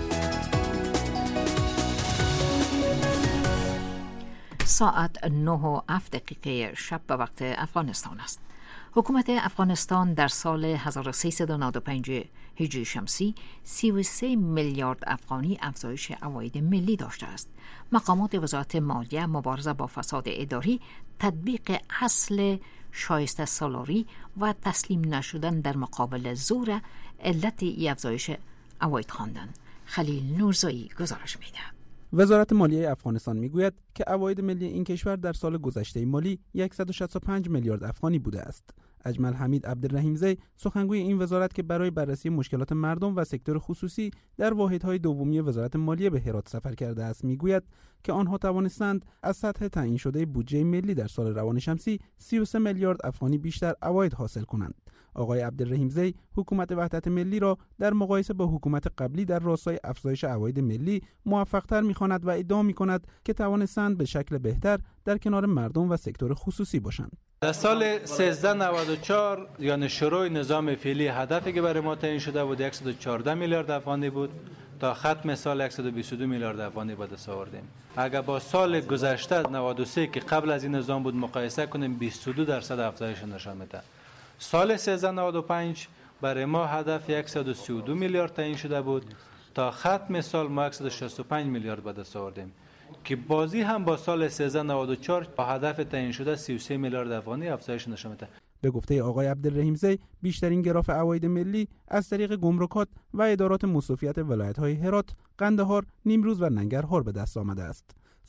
ساعت نه و هفت دقیقه شب به وقت افغانستان است. حکومت افغانستان در سال هزار و سیصد و نود و پنج هجری شمسی سی و سه میلیارد افغانی افزایش عواید ملی داشته است. مقامات وزارت مالیه مبارزه با فساد اداری، تطبیق اصل شایسته سالاری و تسلیم نشدن در مقابل زور علت ای افزایش عواید خواندند. خلیل نورزایی گزارش می‌دهد. وزارت مالیه افغانستان میگوید که عواید ملی این کشور در سال گذشته مالی صد و شصت و پنج میلیارد افغانی بوده است. اجمل حمید عبدالرحیمزی سخنگوی این وزارت که برای بررسی مشکلات مردم و سکتور خصوصی در واحدهای دومی وزارت مالیه به هرات سفر کرده است میگوید که آنها توانستند از سطح تعیین شده بودجه ملی در سال روان شمسی سی و سه میلیارد افغانی بیشتر عواید حاصل کنند. آقای عبدالرحیمزی حکومت وحدت ملی را در مقایسه با حکومت قبلی در راستای افزایش عواید ملی موفق‌تر می‌خواند و ادعا می‌کند که توانستند به شکل بهتر در کنار مردم و سکتور خصوصی باشند. در سال سیزده نود و چهار یعنی شروع نظام فعلی هدفی که برای ما تعیین شده بود صد و چهارده میلیارد افغانی بود تا ختم سال صد و بیست و دو میلیارد افغانی به دست آوردیم. اگر با سال گذشته نود و سه که قبل از این نظام بود مقایسه کنیم بیست و دو درصد افزایش نشان میده. سال سیزده نود و پنج برای ما هدف صد و سی و دو میلیارد تعیین شده بود تا ختم سال ما صد و شصت و پنج میلیارد به دست آوردیم که بازی هم با سال سیزده نود و چهار با هدف تعیین شده سی و سه میلیارد افغانی افزایش نشان میده. به گفته آقای عبدالرحیمزی بیشترین گراف عواید ملی از طریق گمرکات و ادارات موسوفیت ولایت‌های هرات، قندهار، نیمروز و ننگرهار به دست آمده است.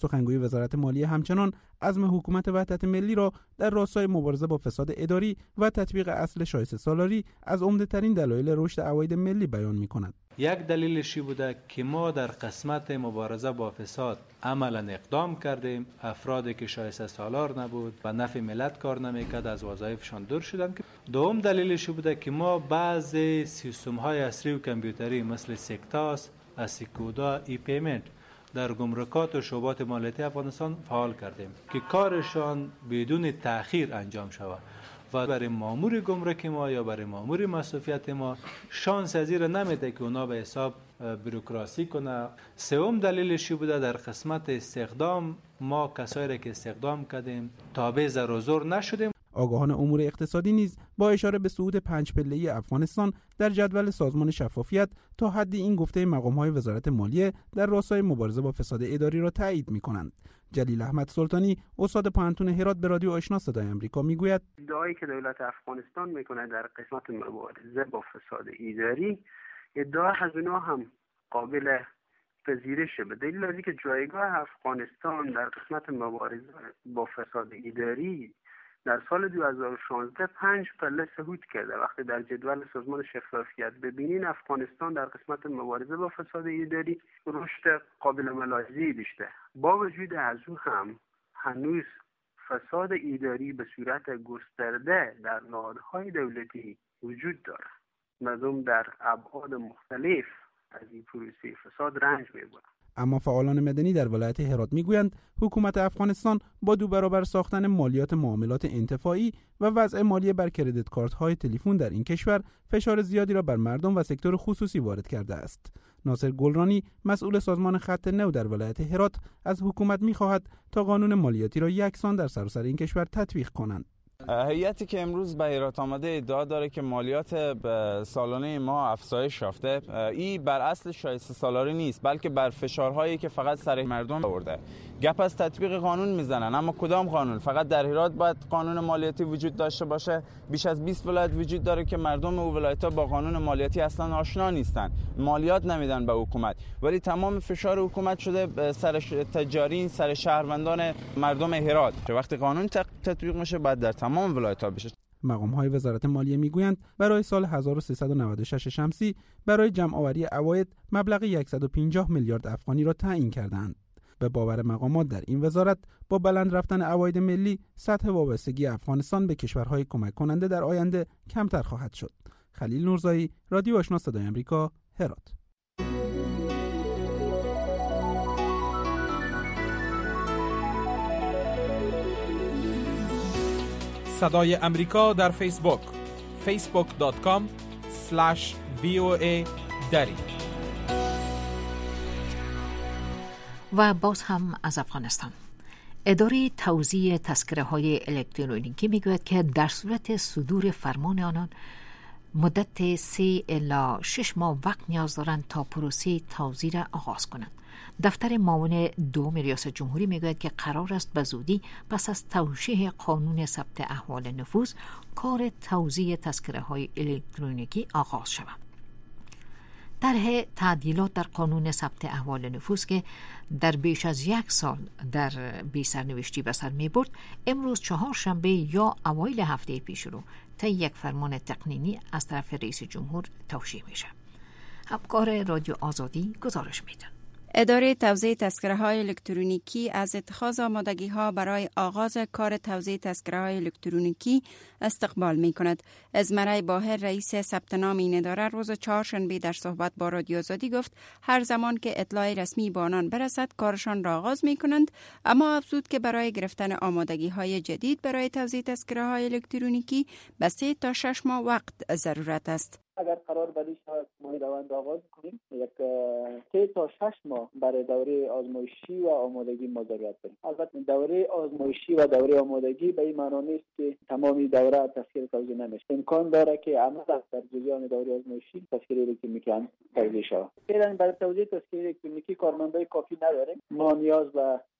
سخنگوی وزارت مالیه همچنان عزم حکومت وحدت ملی را در راستای مبارزه با فساد اداری و تطبیق اصل شایسته سالاری از عمده‌ترین دلایل رشد عواید ملی بیان می‌کند. یک دلیلشی بوده که ما در قسمت مبارزه با فساد عملا اقدام کردیم. افرادی که شایسته سالار نبود و نفع ملت کار نمیکرد از وظایفشان دور شدند. دوم دلیلشی بوده که ما بعضی سیستم‌های عصری و کامپیوتری مثل سکتاس، اسیکودا، ای پیمنت در گمرکات و شعبات مالیاتی افغانستان فعال کردیم که کارشان بدون تأخیر انجام شود و برای مامور گمرک ما یا برای مامور مصرفیت ما شانس از این نمیده که اونا به حساب بروکراسی کنه. سوم دلیلش بوده در قسمت استخدام ما کسایی را که استخدام کردیم تابع زر و زور نشدیم. آگاهان امور اقتصادی نیز با اشاره به صعود پنج پله‌ای افغانستان در جدول سازمان شفافیت تا حدی این گفته مقام‌های وزارت مالیه در راستای مبارزه با فساد اداری را تایید می‌کنند. جلیل احمد سلطانی استاد پانتون هرات به رادیو آشنا صدای آمریکا میگوید ادعایی که دولت افغانستان میکنه در قسمت مبارزه با فساد اداری ادعا از اونها هم قابل پذیرشه، به دلیل از اینکه جایگاه افغانستان در قسمت مبارزه با فساد اداری در سال دو هزار و شانزده پنج پله صعود کرده. وقتی در جدول سازمان شفافیت ببینین افغانستان در قسمت مبارزه با فساد اداری رشد قابل ملاحظه‌ای داشته. با وجود از او هم هنوز فساد اداری به صورت گسترده در نهادهای دولتی وجود دارد. مردم در ابعاد مختلف از این پروسه فساد رنج میبرند. اما فعالان مدنی در ولایت هرات میگویند حکومت افغانستان با دو برابر ساختن مالیات معاملات انتفاعی و وضع مالی بر کردیت کارت های تلفن در این کشور فشار زیادی را بر مردم و سکتور خصوصی وارد کرده است. ناصر گلرانی مسئول سازمان خط نو در ولایت هرات از حکومت میخواهد تا قانون مالیاتی را یکسان در سراسر این کشور تطبیق کنند. هیئتی که امروز به هرات آمده ادعا داره که مالیات سالانه ما افزایش یافته. این بر اصل شایسته سالاری نیست، بلکه بر فشارهایی که فقط سر مردم آورده. گپ از تطبیق قانون میزنن، اما کدام قانون؟ فقط در هرات باید قانون مالیاتی وجود داشته باشه؟ بیش از بیست ولایت وجود داره که مردم او ولایت‌ها با قانون مالیاتی اصلا آشنا نیستن، مالیات نمیدن به حکومت، ولی تمام فشار حکومت شده سر تجارین، سر شهروندان مردم هرات. که وقتی قانون تطبیق میشه بعد در تمام ولایت‌ها بشه. مقام‌های وزارت مالیه میگویند برای سال هزار و سیصد و نود و شش شمسی برای جمع‌آوری عواید مبلغ صد و پنجاه میلیارد افغانی را تعیین کردند. به باور مقامات در این وزارت با بلند رفتن عواید ملی سطح وابستگی افغانستان به کشورهای کمک کننده در آینده کمتر خواهد شد. خلیل نورزایی، رادیو آشنا صدای آمریکا، هرات. صدای امریکا در فیسبوک فیسبوک دات کام اسلش وی او ای دری. و باز هم از افغانستان. اداره توزیع تذکره های الکترونیکی میگوید که در صورت صدور فرمان آنان مدت سه الی شش ماه وقت نیاز دارند تا پروسه توزیع را آغاز کنند. دفتر معاون دوم ریاست جمهوری میگوید که قرار است به زودی پس از توشیح قانون ثبت احوال نفوس کار توزیع تذکره های الکترونیکی آغاز شود. طرح تعدیلات در قانون ثبت احوال نفوس که در بیش از یک سال در بی سرنوشتی به سر می برد، امروز چهارشنبه یا اوایل هفته پیش رو تا یک فرمان تقنینی از طرف رئیس جمهور توشیح میشه. همکار رادیو آزادی گزارش میدن. اداره توزیع تذکره های الکترونیکی از اتخاذ آمادگی ها برای آغاز کار توزیع تذکره های الکترونیکی استقبال می کند. ازمرای باهر رئیس ثبت نام این اداره روز چهارشنبه در صحبت با رادیو آزادی گفت هر زمان که اطلاع رسمی به آنان برسد کارشان را آغاز می کنند، اما افزود که برای گرفتن آمادگی های جدید برای توزیع تذکره های الکترونیکی به سه تا شش ماه وقت ضرورت است. اگر قرار بدی شود ماه روند آغاز کنیم، یک سه تا شش ماه برای دوره آزمایشی و آمادگی ما ضرورت داریم. البته دوره آزمایشی و دوره آمادگی به این معنی نیست که تمامی دوره تذکره توزیع نمیشه. امکان داره که عملا در جریان دوره آزمایشی تذکره الکترونیکی هم توزیع شود. فعلا برای توزیع تذکره الکترونیکی کارمندای کافی نداریم. ما نیاز به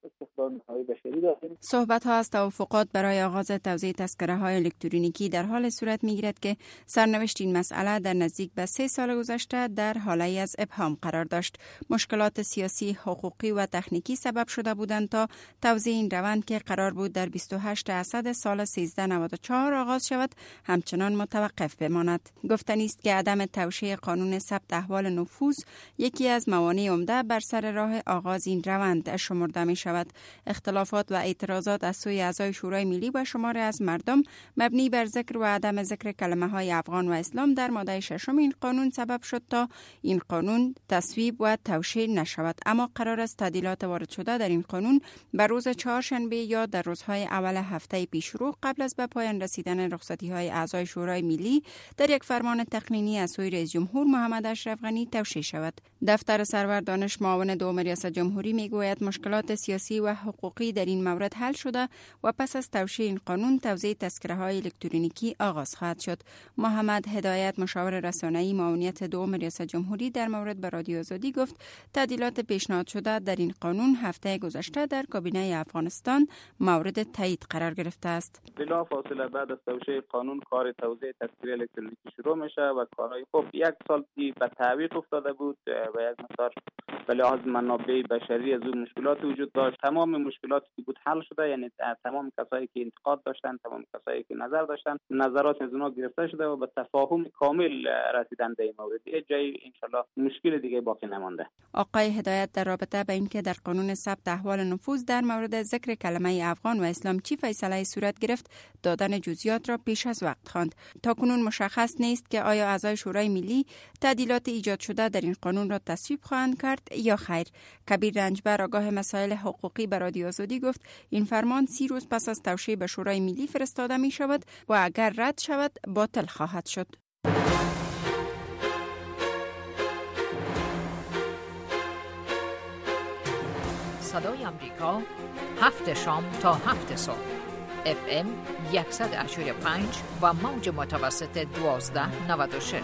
استخدام های بشری داریم. صحبت ها از توافقات برای آغاز توزیع تذکره های الکترونیکی در حال صورت می گیرد که سرنوشت این مسئله در نزدیک به سه سال گذشته در حاله از ابهام قرار داشت. مشکلات سیاسی، حقوقی و تکنیکی سبب شده بودند تا توزیع این روند که قرار بود در بیست و هشت اسد سال سیزده نود و چهار آغاز شود همچنان متوقف بماند. گفتنی است که عدم توشیح قانون ثبت احوال نفوذ یکی از موانع عمده بر سر راه آغاز این روند شمرده می شود. اختلافات و اعتراضات از سوی اعضای شورای ملی و شماری از مردم مبنی بر ذکر و عدم ذکر کلمه های افغان و اسلام در ماده ششم این قانون سبب شد تا این قانون تصویب و توشیح نشود. اما قرار است تعدیلات وارد شده در این قانون بر روز چهارشنبه یا در روزهای اول هفته پیشرو قبل از به پایان رسیدن رخصتی های اعضای شورای ملی در یک فرمان تقنینی از سوی رئیس جمهور محمد اشرف غنی توشیح شود. دفتر سرور دانش معاون دوم ریاست جمهوری میگوید مشکلات سیاسی و حقوقی در این مورد حل شده و پس از توشیح این قانون توزیع تذکره های الکترونیکی آغاز خواهد شد. محمد هدایت مشاور رسانه‌ای معاونیت دوم ریاست جمهوری در مورد به رادیو آزادی گفت تعدیلات پیشنهاد شده در این قانون هفته گذشته در کابینه افغانستان مورد تایید قرار گرفته است. بلا فاصله بعد از توشیح قانون کار توزیع تذکره الکترونیکی شروع میشه و کارهای خوب یک سال دی به تعویق افتاده بود و یک مقدار به لحاظ منابع بشری از اون مشکلات وجود داشت. تمام مشکلاتی که بود حل شده، یعنی تمام کسایی که انتقاد داشتن، تمام کسایی که نظر داشتن، نظرات از اونها گرفته شده و به تفاهم کامل رسیدن به این مورد. یه جایی انشالله مشکل دیگه باقی نمانده. آقای هدایت در رابطه با اینکه در قانون ثبت احوال نفوذ در مورد ذکر کلمه افغان و اسلام چی فیصله صورت گرفت دادن جزئیات را پیش از وقت خواند. تاکنون مشخص نیست که آیا اعضای شورای ملی تعدیلات ایجاد شده در این قانون را تصویب خواهند کرد یا خیر. کبیر رنجبر آگاه مسائل حقوقی به رادیو آزادی گفت این فرمان سی روز پس از توشیح به شورای ملی فرستاده می شود و اگر رد شود باطل خواهد شد. صدای امریکا هفت شام تا هفت صبح اف ام صد و اشتاد و پنج و موج متوسط دوازده نود و شش.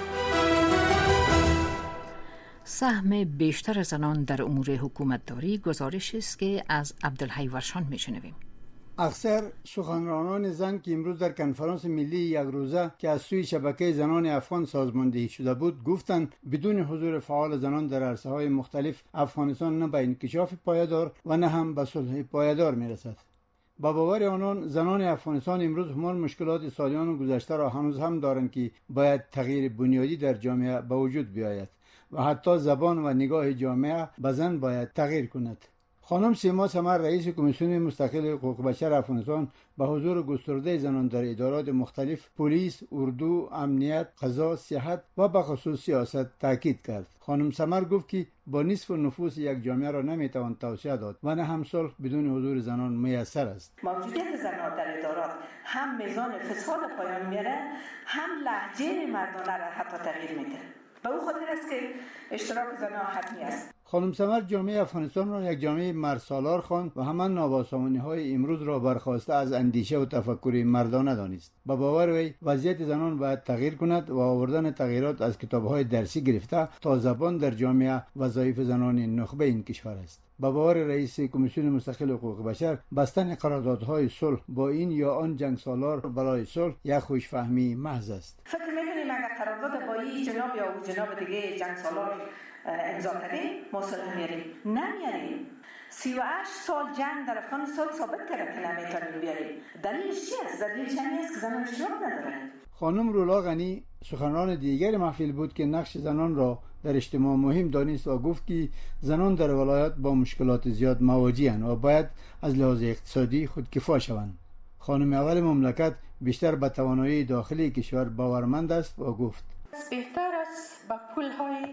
سهم بیشتر زنان در امور حکومتداری گزارش است که از عبدالحی ورشان میشنویم. اکثر سخنرانان زن که امروز در کنفرانس ملی یک روزه که از سوی شبکه زنان افغان سازماندهی شده بود گفتند بدون حضور فعال زنان در عرصه‌های مختلف افغانستان نه به انکشاف پایدار و نه هم به صلح پایدار میرسد. با باور آنان زنان افغانستان امروز همان مشکلات سالیان گذشته را هنوز هم دارند که باید تغییر بنیادی در جامعه به وجود بیاید و حتی زبان و نگاه جامعه به زن باید تغییر کند. خانم سیما سمر رئیس کمیسیون مستقل حقوق بشر افغانستان به حضور گسترده زنان در ادارات مختلف پلیس، اردو، امنیت، قضا، صحت و به خصوص سیاست تاکید کرد. خانم سمر گفت که با نصف نفوس یک جامعه را نمیتوان توسعه داد و نه هم صلح بدون حضور زنان میسر است. موجودیت زنان در ادارات هم میزان فساد پایان میاره، هم لهجه مردانه را حتی تغییر میده. به او خاطر است که اشتراک زنان حتمی است. خانم سمر جامعه افغانستان را یک جامعه مردسالار خواند و همان نابسامانی های امروز را برخواسته از اندیشه و تفکر مردانه دانست. با باور وی وضعیت زنان باید تغییر کند و آوردن تغییرات از کتاب‌های درسی گرفته تا زبان در جامعه وظایف زنان نخبه این کشور است. با باور رئیس کمیسیون مستقل حقوق بشر بستن قراردادهای صلح با این یا آن جنگ سالار برای صلح یک خوشفهمی محض است. فکر می‌کنیم اگر قرارداد با این جناب یا جناب دیگه جنگ سالار امضا کردیم ما صلح میاریم؟ نمیاریم. سی و هشت سال جنگ در افغانستان ثابت کرده که نمیتونیم بیاریم. دلیلش چی است؟ دلیلش همین است که زنان اشتراک ندارند. خانم رولا غنی سخنران دیگر محفل بود که نقش زنان را در اجتماع مهم دانست و گفت که زنان در ولایت با مشکلات زیاد مواجه‌اند و باید از لحاظ اقتصادی خودکفا شوند. خانم اول مملکت بیشتر به توانایی داخلی کشور باورمند است و گفت بهتر است با پول‌های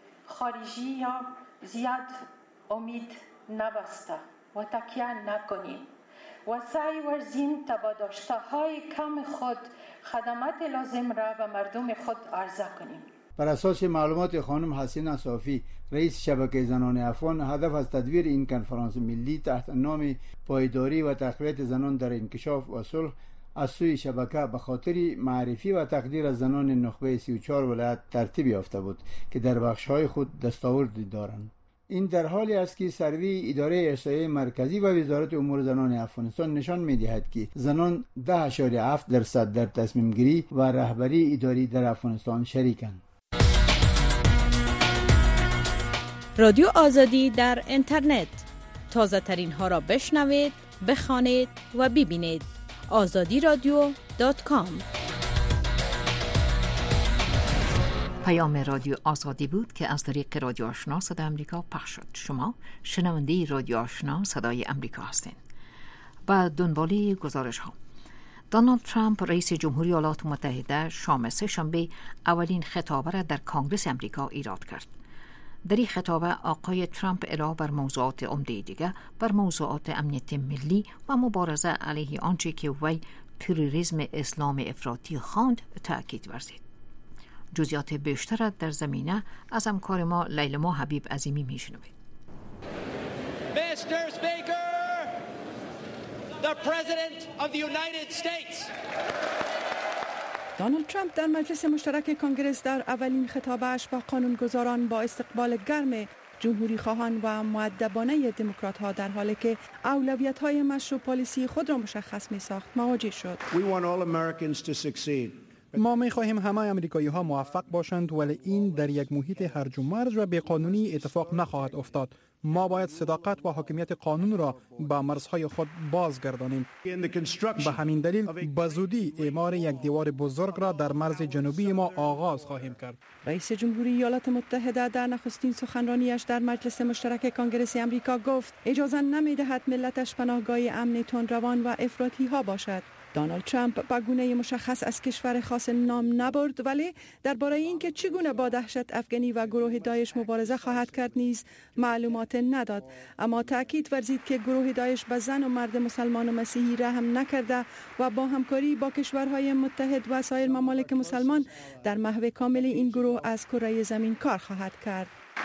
خارجی یا زیاد امید نبسته و تکیه نکنیم و سعی ورزیم تا با داشته‌های کم خود خدمات لازم را به مردم خود عرضه کنیم. بر اساس معلومات خانم حسینه صافی رئیس شبکه زنان افغان، هدف از تدبیر این کنفرانس ملی تحت نام پایداری و تقویت زنان در انکشاف و صلح از سوی شبکه به خاطر معرفی و تقدیر از زنان نخبه سی و چهار ولایت ترتیب یافته بود که در بخش‌های خود دستاوردی دارند. این در حالی است که سروی اداره احصایه مرکزی و وزارت امور زنان افغانستان نشان می‌دهد که زنان ده اشاریه هفت درصد در تصمیم گیری و رهبری اداری در افغانستان شریکند. رادیو آزادی در اینترنت، تازه ترین ها را بشنوید، بخوانید و ببینید. آزادی رادیو دات کام. پیام رادیو آزادی بود که از طریق رادیو آشنا صدای امریکا پخش شد. شما شنونده رادیو آشنا صدای امریکا هستید. با دنباله گزارش ها، دونالد ترامپ رئیس جمهوری ایالات متحده شام سه شنبه اولین خطابه را در کانگرس امریکا ایراد کرد. در این خطابه آقای ترامپ علاوه بر موضوعات عمده دیگه بر موضوعات امنیت ملی و مبارزه علیه آنچه که وی تروریسم اسلام افراطی خواند تأکید ورزید. جزئیات بیشتر در زمینه از همکار ما لیلما حبیب عظیمی میشنوید. Mister Speaker, the President of the United States. دونالد ترامپ در مجلس مشترک کانگرس در اولین خطابه‌اش با قانونگذاران با استقبال گرم جمهوری خواهان و مؤدبانه دموکرات ها در حالی که اولویت های مشروع پالیسی خود را مشخص می ساخت مواجه شد. We want all Americans to succeed. ما می خواهیم همه امریکایی ها موفق باشند، ولی این در یک محیط هرج و مرج و بیقانونی اتفاق نخواهد افتاد. ما باید صداقت و حاکمیت قانون را به مرزهای خود بازگردانیم. به همین دلیل به زودی اعمار یک دیوار بزرگ را در مرز جنوبی ما آغاز خواهیم کرد. رئیس جمهوری ایالات متحده در نخستین سخنرانیش در مجلس مشترک کانگرس آمریکا گفت اجازه نمی‌دهد ملتش پناهگاه امن تندروان و افراطی ها باشد. دونالد ترامپ به گونه مشخص از کشور خاص نام نبرد، ولی درباره اینکه چگونه با دهشت افغانی و گروه داعش مبارزه خواهد کرد نیز معلومات نداد، اما تاکید ورزید که گروه داعش به زن و مرد مسلمان و مسیحی رحم نکرده و با همکاری با کشورهای متحد و سایر ممالک مسلمان در محو کامل این گروه از کره زمین کار خواهد کرد.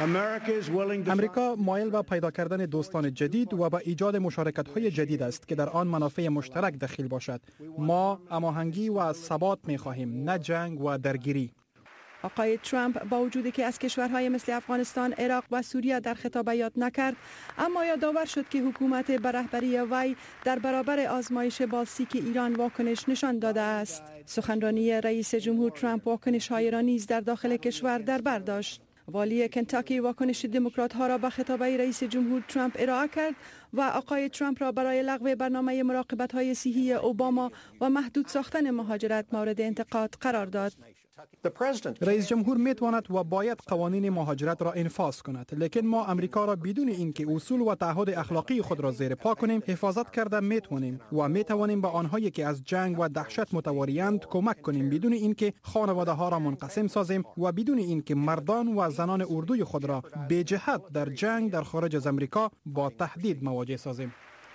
امریکا مایل به پیدا کردن دوستان جدید و به ایجاد مشارکت‌های جدید است که در آن منافع مشترک دخیل باشد. ما هماهنگی و ثبات می‌خواهیم، نه جنگ و درگیری. آقای ترامپ با وجودی که از کشورهای مثل افغانستان، عراق و سوریه در خطاب یاد نکرد، اما یادآور شد که حکومت به رهبری وی در برابر آزمایش بالستیک ایران واکنش نشان داده است. سخنرانی رئیس جمهور ترامپ واکنش‌های را نیز در داخل کشور در بر داشت. والی کنتاکی واکنش دموکرات ها را به خطابه رئیس جمهور ترامپ ارائه کرد و آقای ترامپ را برای لغو برنامه مراقبت های صحی اوباما و محدود ساختن مهاجرت مورد انتقاد قرار داد. رئیس جمهور میتواند و باید قوانین مهاجرت را انفاذ کند، لیکن ما امریکا را بدون اینکه اصول و تعهد اخلاقی خود را زیر پا کنیم حفاظت کرده میتوانیم و میتوانیم به آنهایی که از جنگ و دهشت متواریند کمک کنیم، بدون اینکه خانواده ها را منقسم سازیم و بدون اینکه مردان و زنان اردوی خود را بی جهت در جنگ در خارج از امریکا با تهدید مواجه سازیم.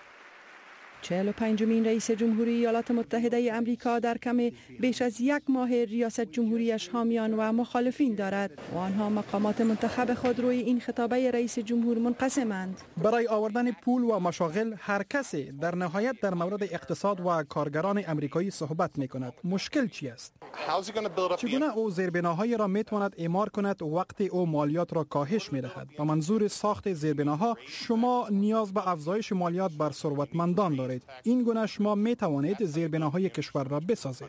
چهل و پنجمین رئیس جمهوری ایالات متحده امریکا در کم بیش از یک ماه ریاست جمهوریش حامیان و مخالفین دارد و آنها مقامات منتخب خود روی این خطابه رئیس جمهور منقسمند. برای آوردن پول و مشاغل هر کسی در نهایت در مورد اقتصاد و کارگران امریکایی صحبت می کند. مشکل چی است؟ چگونه او زیربناهایی را می تواند اعمار کند وقتی او مالیات را کاهش می دهد؟ به منظور ساخت زیربناها شما نیاز به افزایش مالیات بر ثروتمندان دارید. این گونه شما می توانید زیربناهای کشور را بسازید.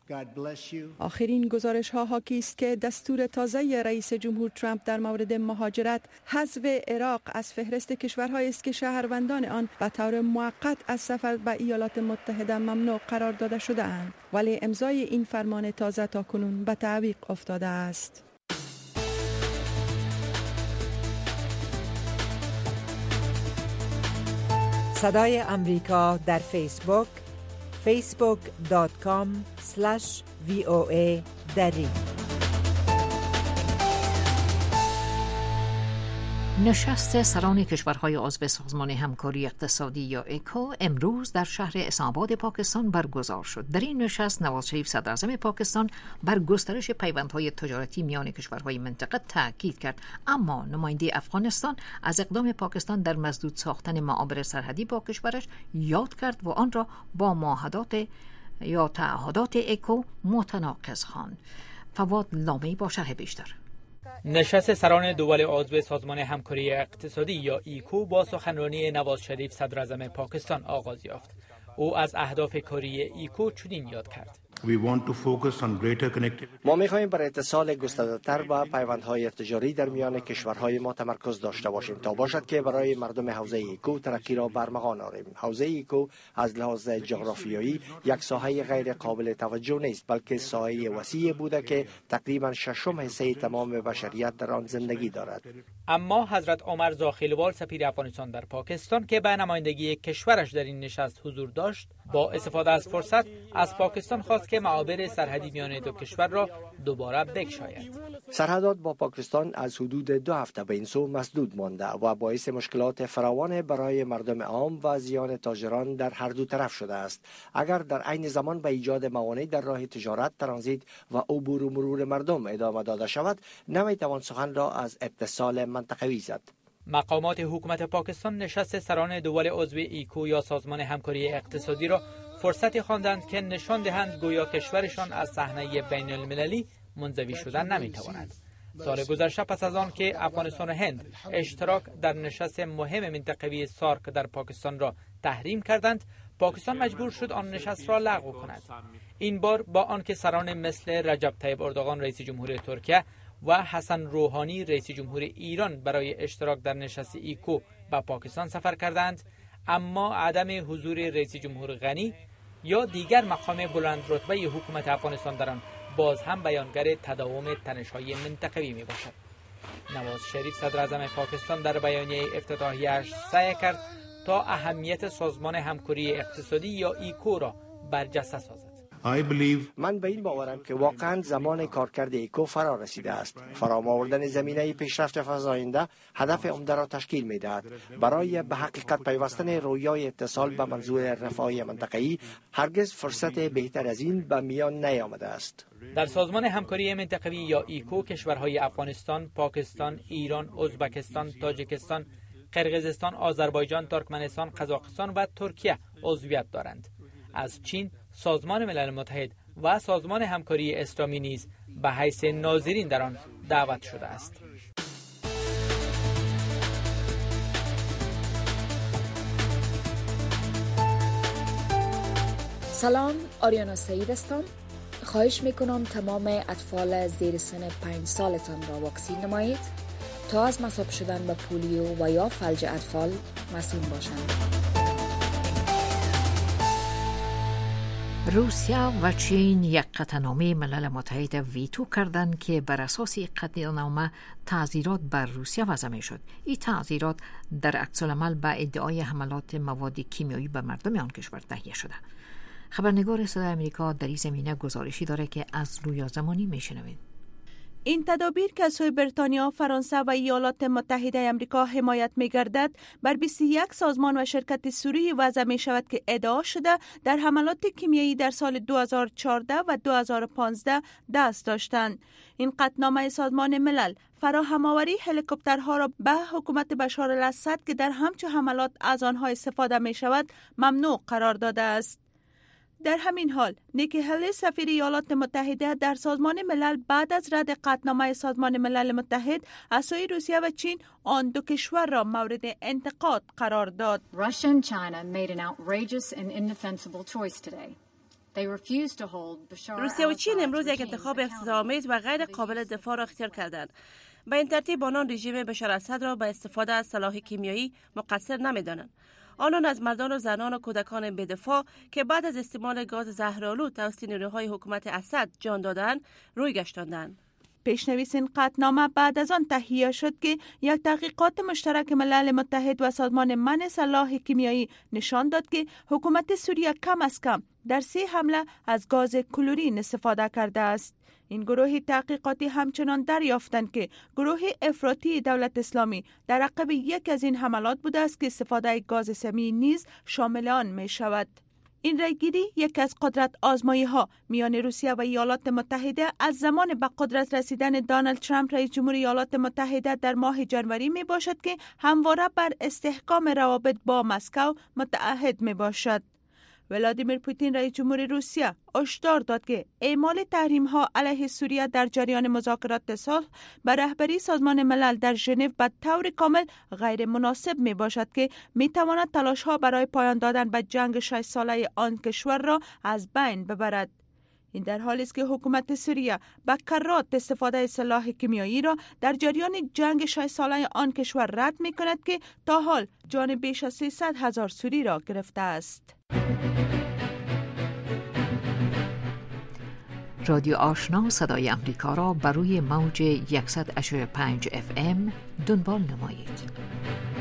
آخرین گزارش ها حاکی است که دستور تازه رئیس جمهور ترامپ در مورد مهاجرت حذف عراق از فهرست کشورهایی است که شهروندان آن به طور موقت از سفر به ایالات متحده ممنوع قرار داده شده اند، ولی امضای این فرمان تازه تاکنون به تعویق افتاده است. صدای امریکا در فیسبوک فیسبوک دات کام اسلش وی او ای دری. نشست سران کشورهای عضو سازمان همکاری اقتصادی یا ایکو امروز در شهر اسلام آباد پاکستان برگزار شد. در این نشست نواز شریف صدر اعظم پاکستان بر گسترش پیوندهای تجارتی میان کشورهای منطقه تاکید کرد، اما نماینده افغانستان از اقدام پاکستان در مسدود ساختن معابر سرحدی با کشورش یاد کرد و آن را با معاهدات یا تعهدات ایکو متناقض خواند. فواد لامی با شرح بیشتر. نشست سران دول عضو سازمان همکاری اقتصادی یا ایکو با سخنرانی نواز شریف صدر اعظم پاکستان آغاز یافت. او از اهداف کاری ایکو چنین یاد کرد: ما می‌خواهیم بر اتصال گسترده‌تر و پیوندهای تجاری در میان کشورهای ما تمرکز داشته باشیم تا باشد که برای مردم حوزه ایکو ترقی را برمغان آوریم. حوزه ایکو از لحاظ جغرافیایی یک ساحه غیر قابل توجه نیست، بلکه ساحه وسیع بوده که تقریبا ششم حصه تمام بشریت در آن زندگی دارد. اما حضرت عمر زاخیلوال سفیر افغانستان در پاکستان که به نمایندگی کشورش در این نشست حضور داشت، با استفاده از فرصت از پاکستان خواست که معابر سرحدی میان دو کشور را دوباره بگشاید. سرحدات با پاکستان از حدود دو هفته به این سو مسدود مانده و باعث مشکلات فراوان برای مردم عام و زیان تاجران در هر دو طرف شده است. اگر در عین زمان به ایجاد موانع در راه تجارت، ترانزیت و عبور و مرور مردم ادامه داده شود، نمیتوان سخن را از اتصال منطقوی زد. مقامات حکومت پاکستان نشست سران دول عضو ایکو یا سازمان همکاری اقتصادی را فرصتی خواندند که نشان دهند گویا کشورشان از صحنه بین المللی منزوی شدن نمیتواند. سال گذشته پس از آن که افغانستان و هند اشتراک در نشست مهم منطقوی سارک در پاکستان را تحریم کردند، پاکستان مجبور شد آن نشست را لغو کند. این بار با آنکه سران مثل رجب طیب اردوغان رئیس جمهور ترکیه و حسن روحانی رئیس جمهور ایران برای اشتراک در نشست ایکو به پاکستان سفر کردند، اما عدم حضور رئیس جمهور غنی یا دیگر مقام بلند رتبه حکومت افغانستان در آن باز هم بیانگر تداوم تنش‌های منطقوی میباشد. نواز شریف صدر اعظم پاکستان در بیانیه افتتاحیه‌اش سعی کرد تا اهمیت سازمان همکاری اقتصادی یا ایکو را برجسته سازد. من به این باورم که واقعا زمان کارکرد ایکو فرا رسیده است. فرام آوردن زمینه پیشرفت فزاینده هدف عمده را تشکیل می‌دهد. برای به حقیقت پیوستن رویای اتصال به منظور رفاه منطقه‌ای هرگز فرصت بهتر از این به میان نیامده است. در سازمان همکاری منطقوی یا ایکو کشورهای افغانستان، پاکستان، ایران، ازبکستان، تاجیکستان، قرقیزستان، آذربایجان، ترکمنستان، قزاقستان و ترکیه عضویت دارند. از چین، سازمان ملل متحد و سازمان همکاری اسلامی نیز به حیث ناظرین در آن دعوت شده است. سلام، آریانا سعید هستم. خواهش میکنم تمام اطفال زیر سن پنج سالتان را واکسین نمایید تا از مصاب شدن به پولیو و یا فلج اطفال مسئول باشند. روسیه و چین یک قطعنامه ملل متحد ویتو کردند که بر اساس قطعنامه تعزیرات بر روسیه وضع می شد. این تعزیرات در عکس العمل به ادعای حملات مواد کیمیایی به مردم آن کشور تهیه شده. خبرنگار صدای آمریکا در این زمینه گزارشی داره که از رویا زمانی می شنوید. این تدابیر که از سوی بریتانیا، فرانسه و ایالات متحده آمریکا حمایت می‌گردد بر بیست و یک سازمان و شرکت سوری وضع می شود که ادعا شده در حملات کیمیایی در سال دو هزار و چهارده و دو هزار و پانزده دست داشتند. این قطعنامه سازمان ملل فراهم‌آوری هلیکوپترها را به حکومت بشار الاسد که در همچون حملات از آنها استفاده می شود ممنوع قرار داده است. در همین حال، نیکی هلی سفیر ایالات متحده در سازمان ملل بعد از رد قطعنامه سازمان ملل متحد از سوی روسیه و چین آن دو کشور را مورد انتقاد قرار داد. Russia and China made an outrageous and indefensible choice today. They refused to hold Bashar روسیه و چین امروز یک انتخاب افتضاح‌آمیز و غیر قابل دفاع را اختیار کردند. به این ترتیب آنان رژیم بشار اسد را به استفاده از سلاح کیمیایی مقصر نمی‌دانند. آنان از مردان و زنان و کودکان بدفاع که بعد از استعمال گاز زهرآلود توسط نیروهای حکومت اسد جان دادند روی گشتاندند. پیشنویس این قطعنامه بعد از آن تهیه شد که یک تحقیقات مشترک ملل متحد و سازمان منع سلاح کیمیایی نشان داد که حکومت سوریه کم از کم در سه حمله از گاز کلورین استفاده کرده است. این گروه تحقیقاتی همچنان دریافتند که گروه افراطی دولت اسلامی در عقب یک از این حملات بوده است که استفاده گاز سمی نیز شامل آن می شود. این رایگیری یکی از قدرت آزمایی ها میان روسیه و ایالات متحده از زمان به قدرت رسیدن دونالد ترامپ رئیس جمهور ایالات متحده در ماه جنوری می باشد که همواره بر استحکام روابط با مسکو متعهد می باشد. ولادیمیر پوتین رئیس جمهور روسیه هشدار داد که اعمال تحریم ها علیه سوریه در جریان مذاکرات صلح به رهبری سازمان ملل در ژنو به طور کامل غیر مناسب می باشد که می تواند تلاش ها برای پایان دادن به جنگ شش ساله آن کشور را از بین ببرد. این در حالی است که حکومت سوریه به کرات استفاده سلاح کیمیایی را در جریان جنگ شش ساله آن کشور رد می کند که تا حال جان بیش از سیصد هزار سوری را گرفته است. رادیو آشنا صدای امریکا را بر روی موج صد و پنج اف ام دنبال نمایید.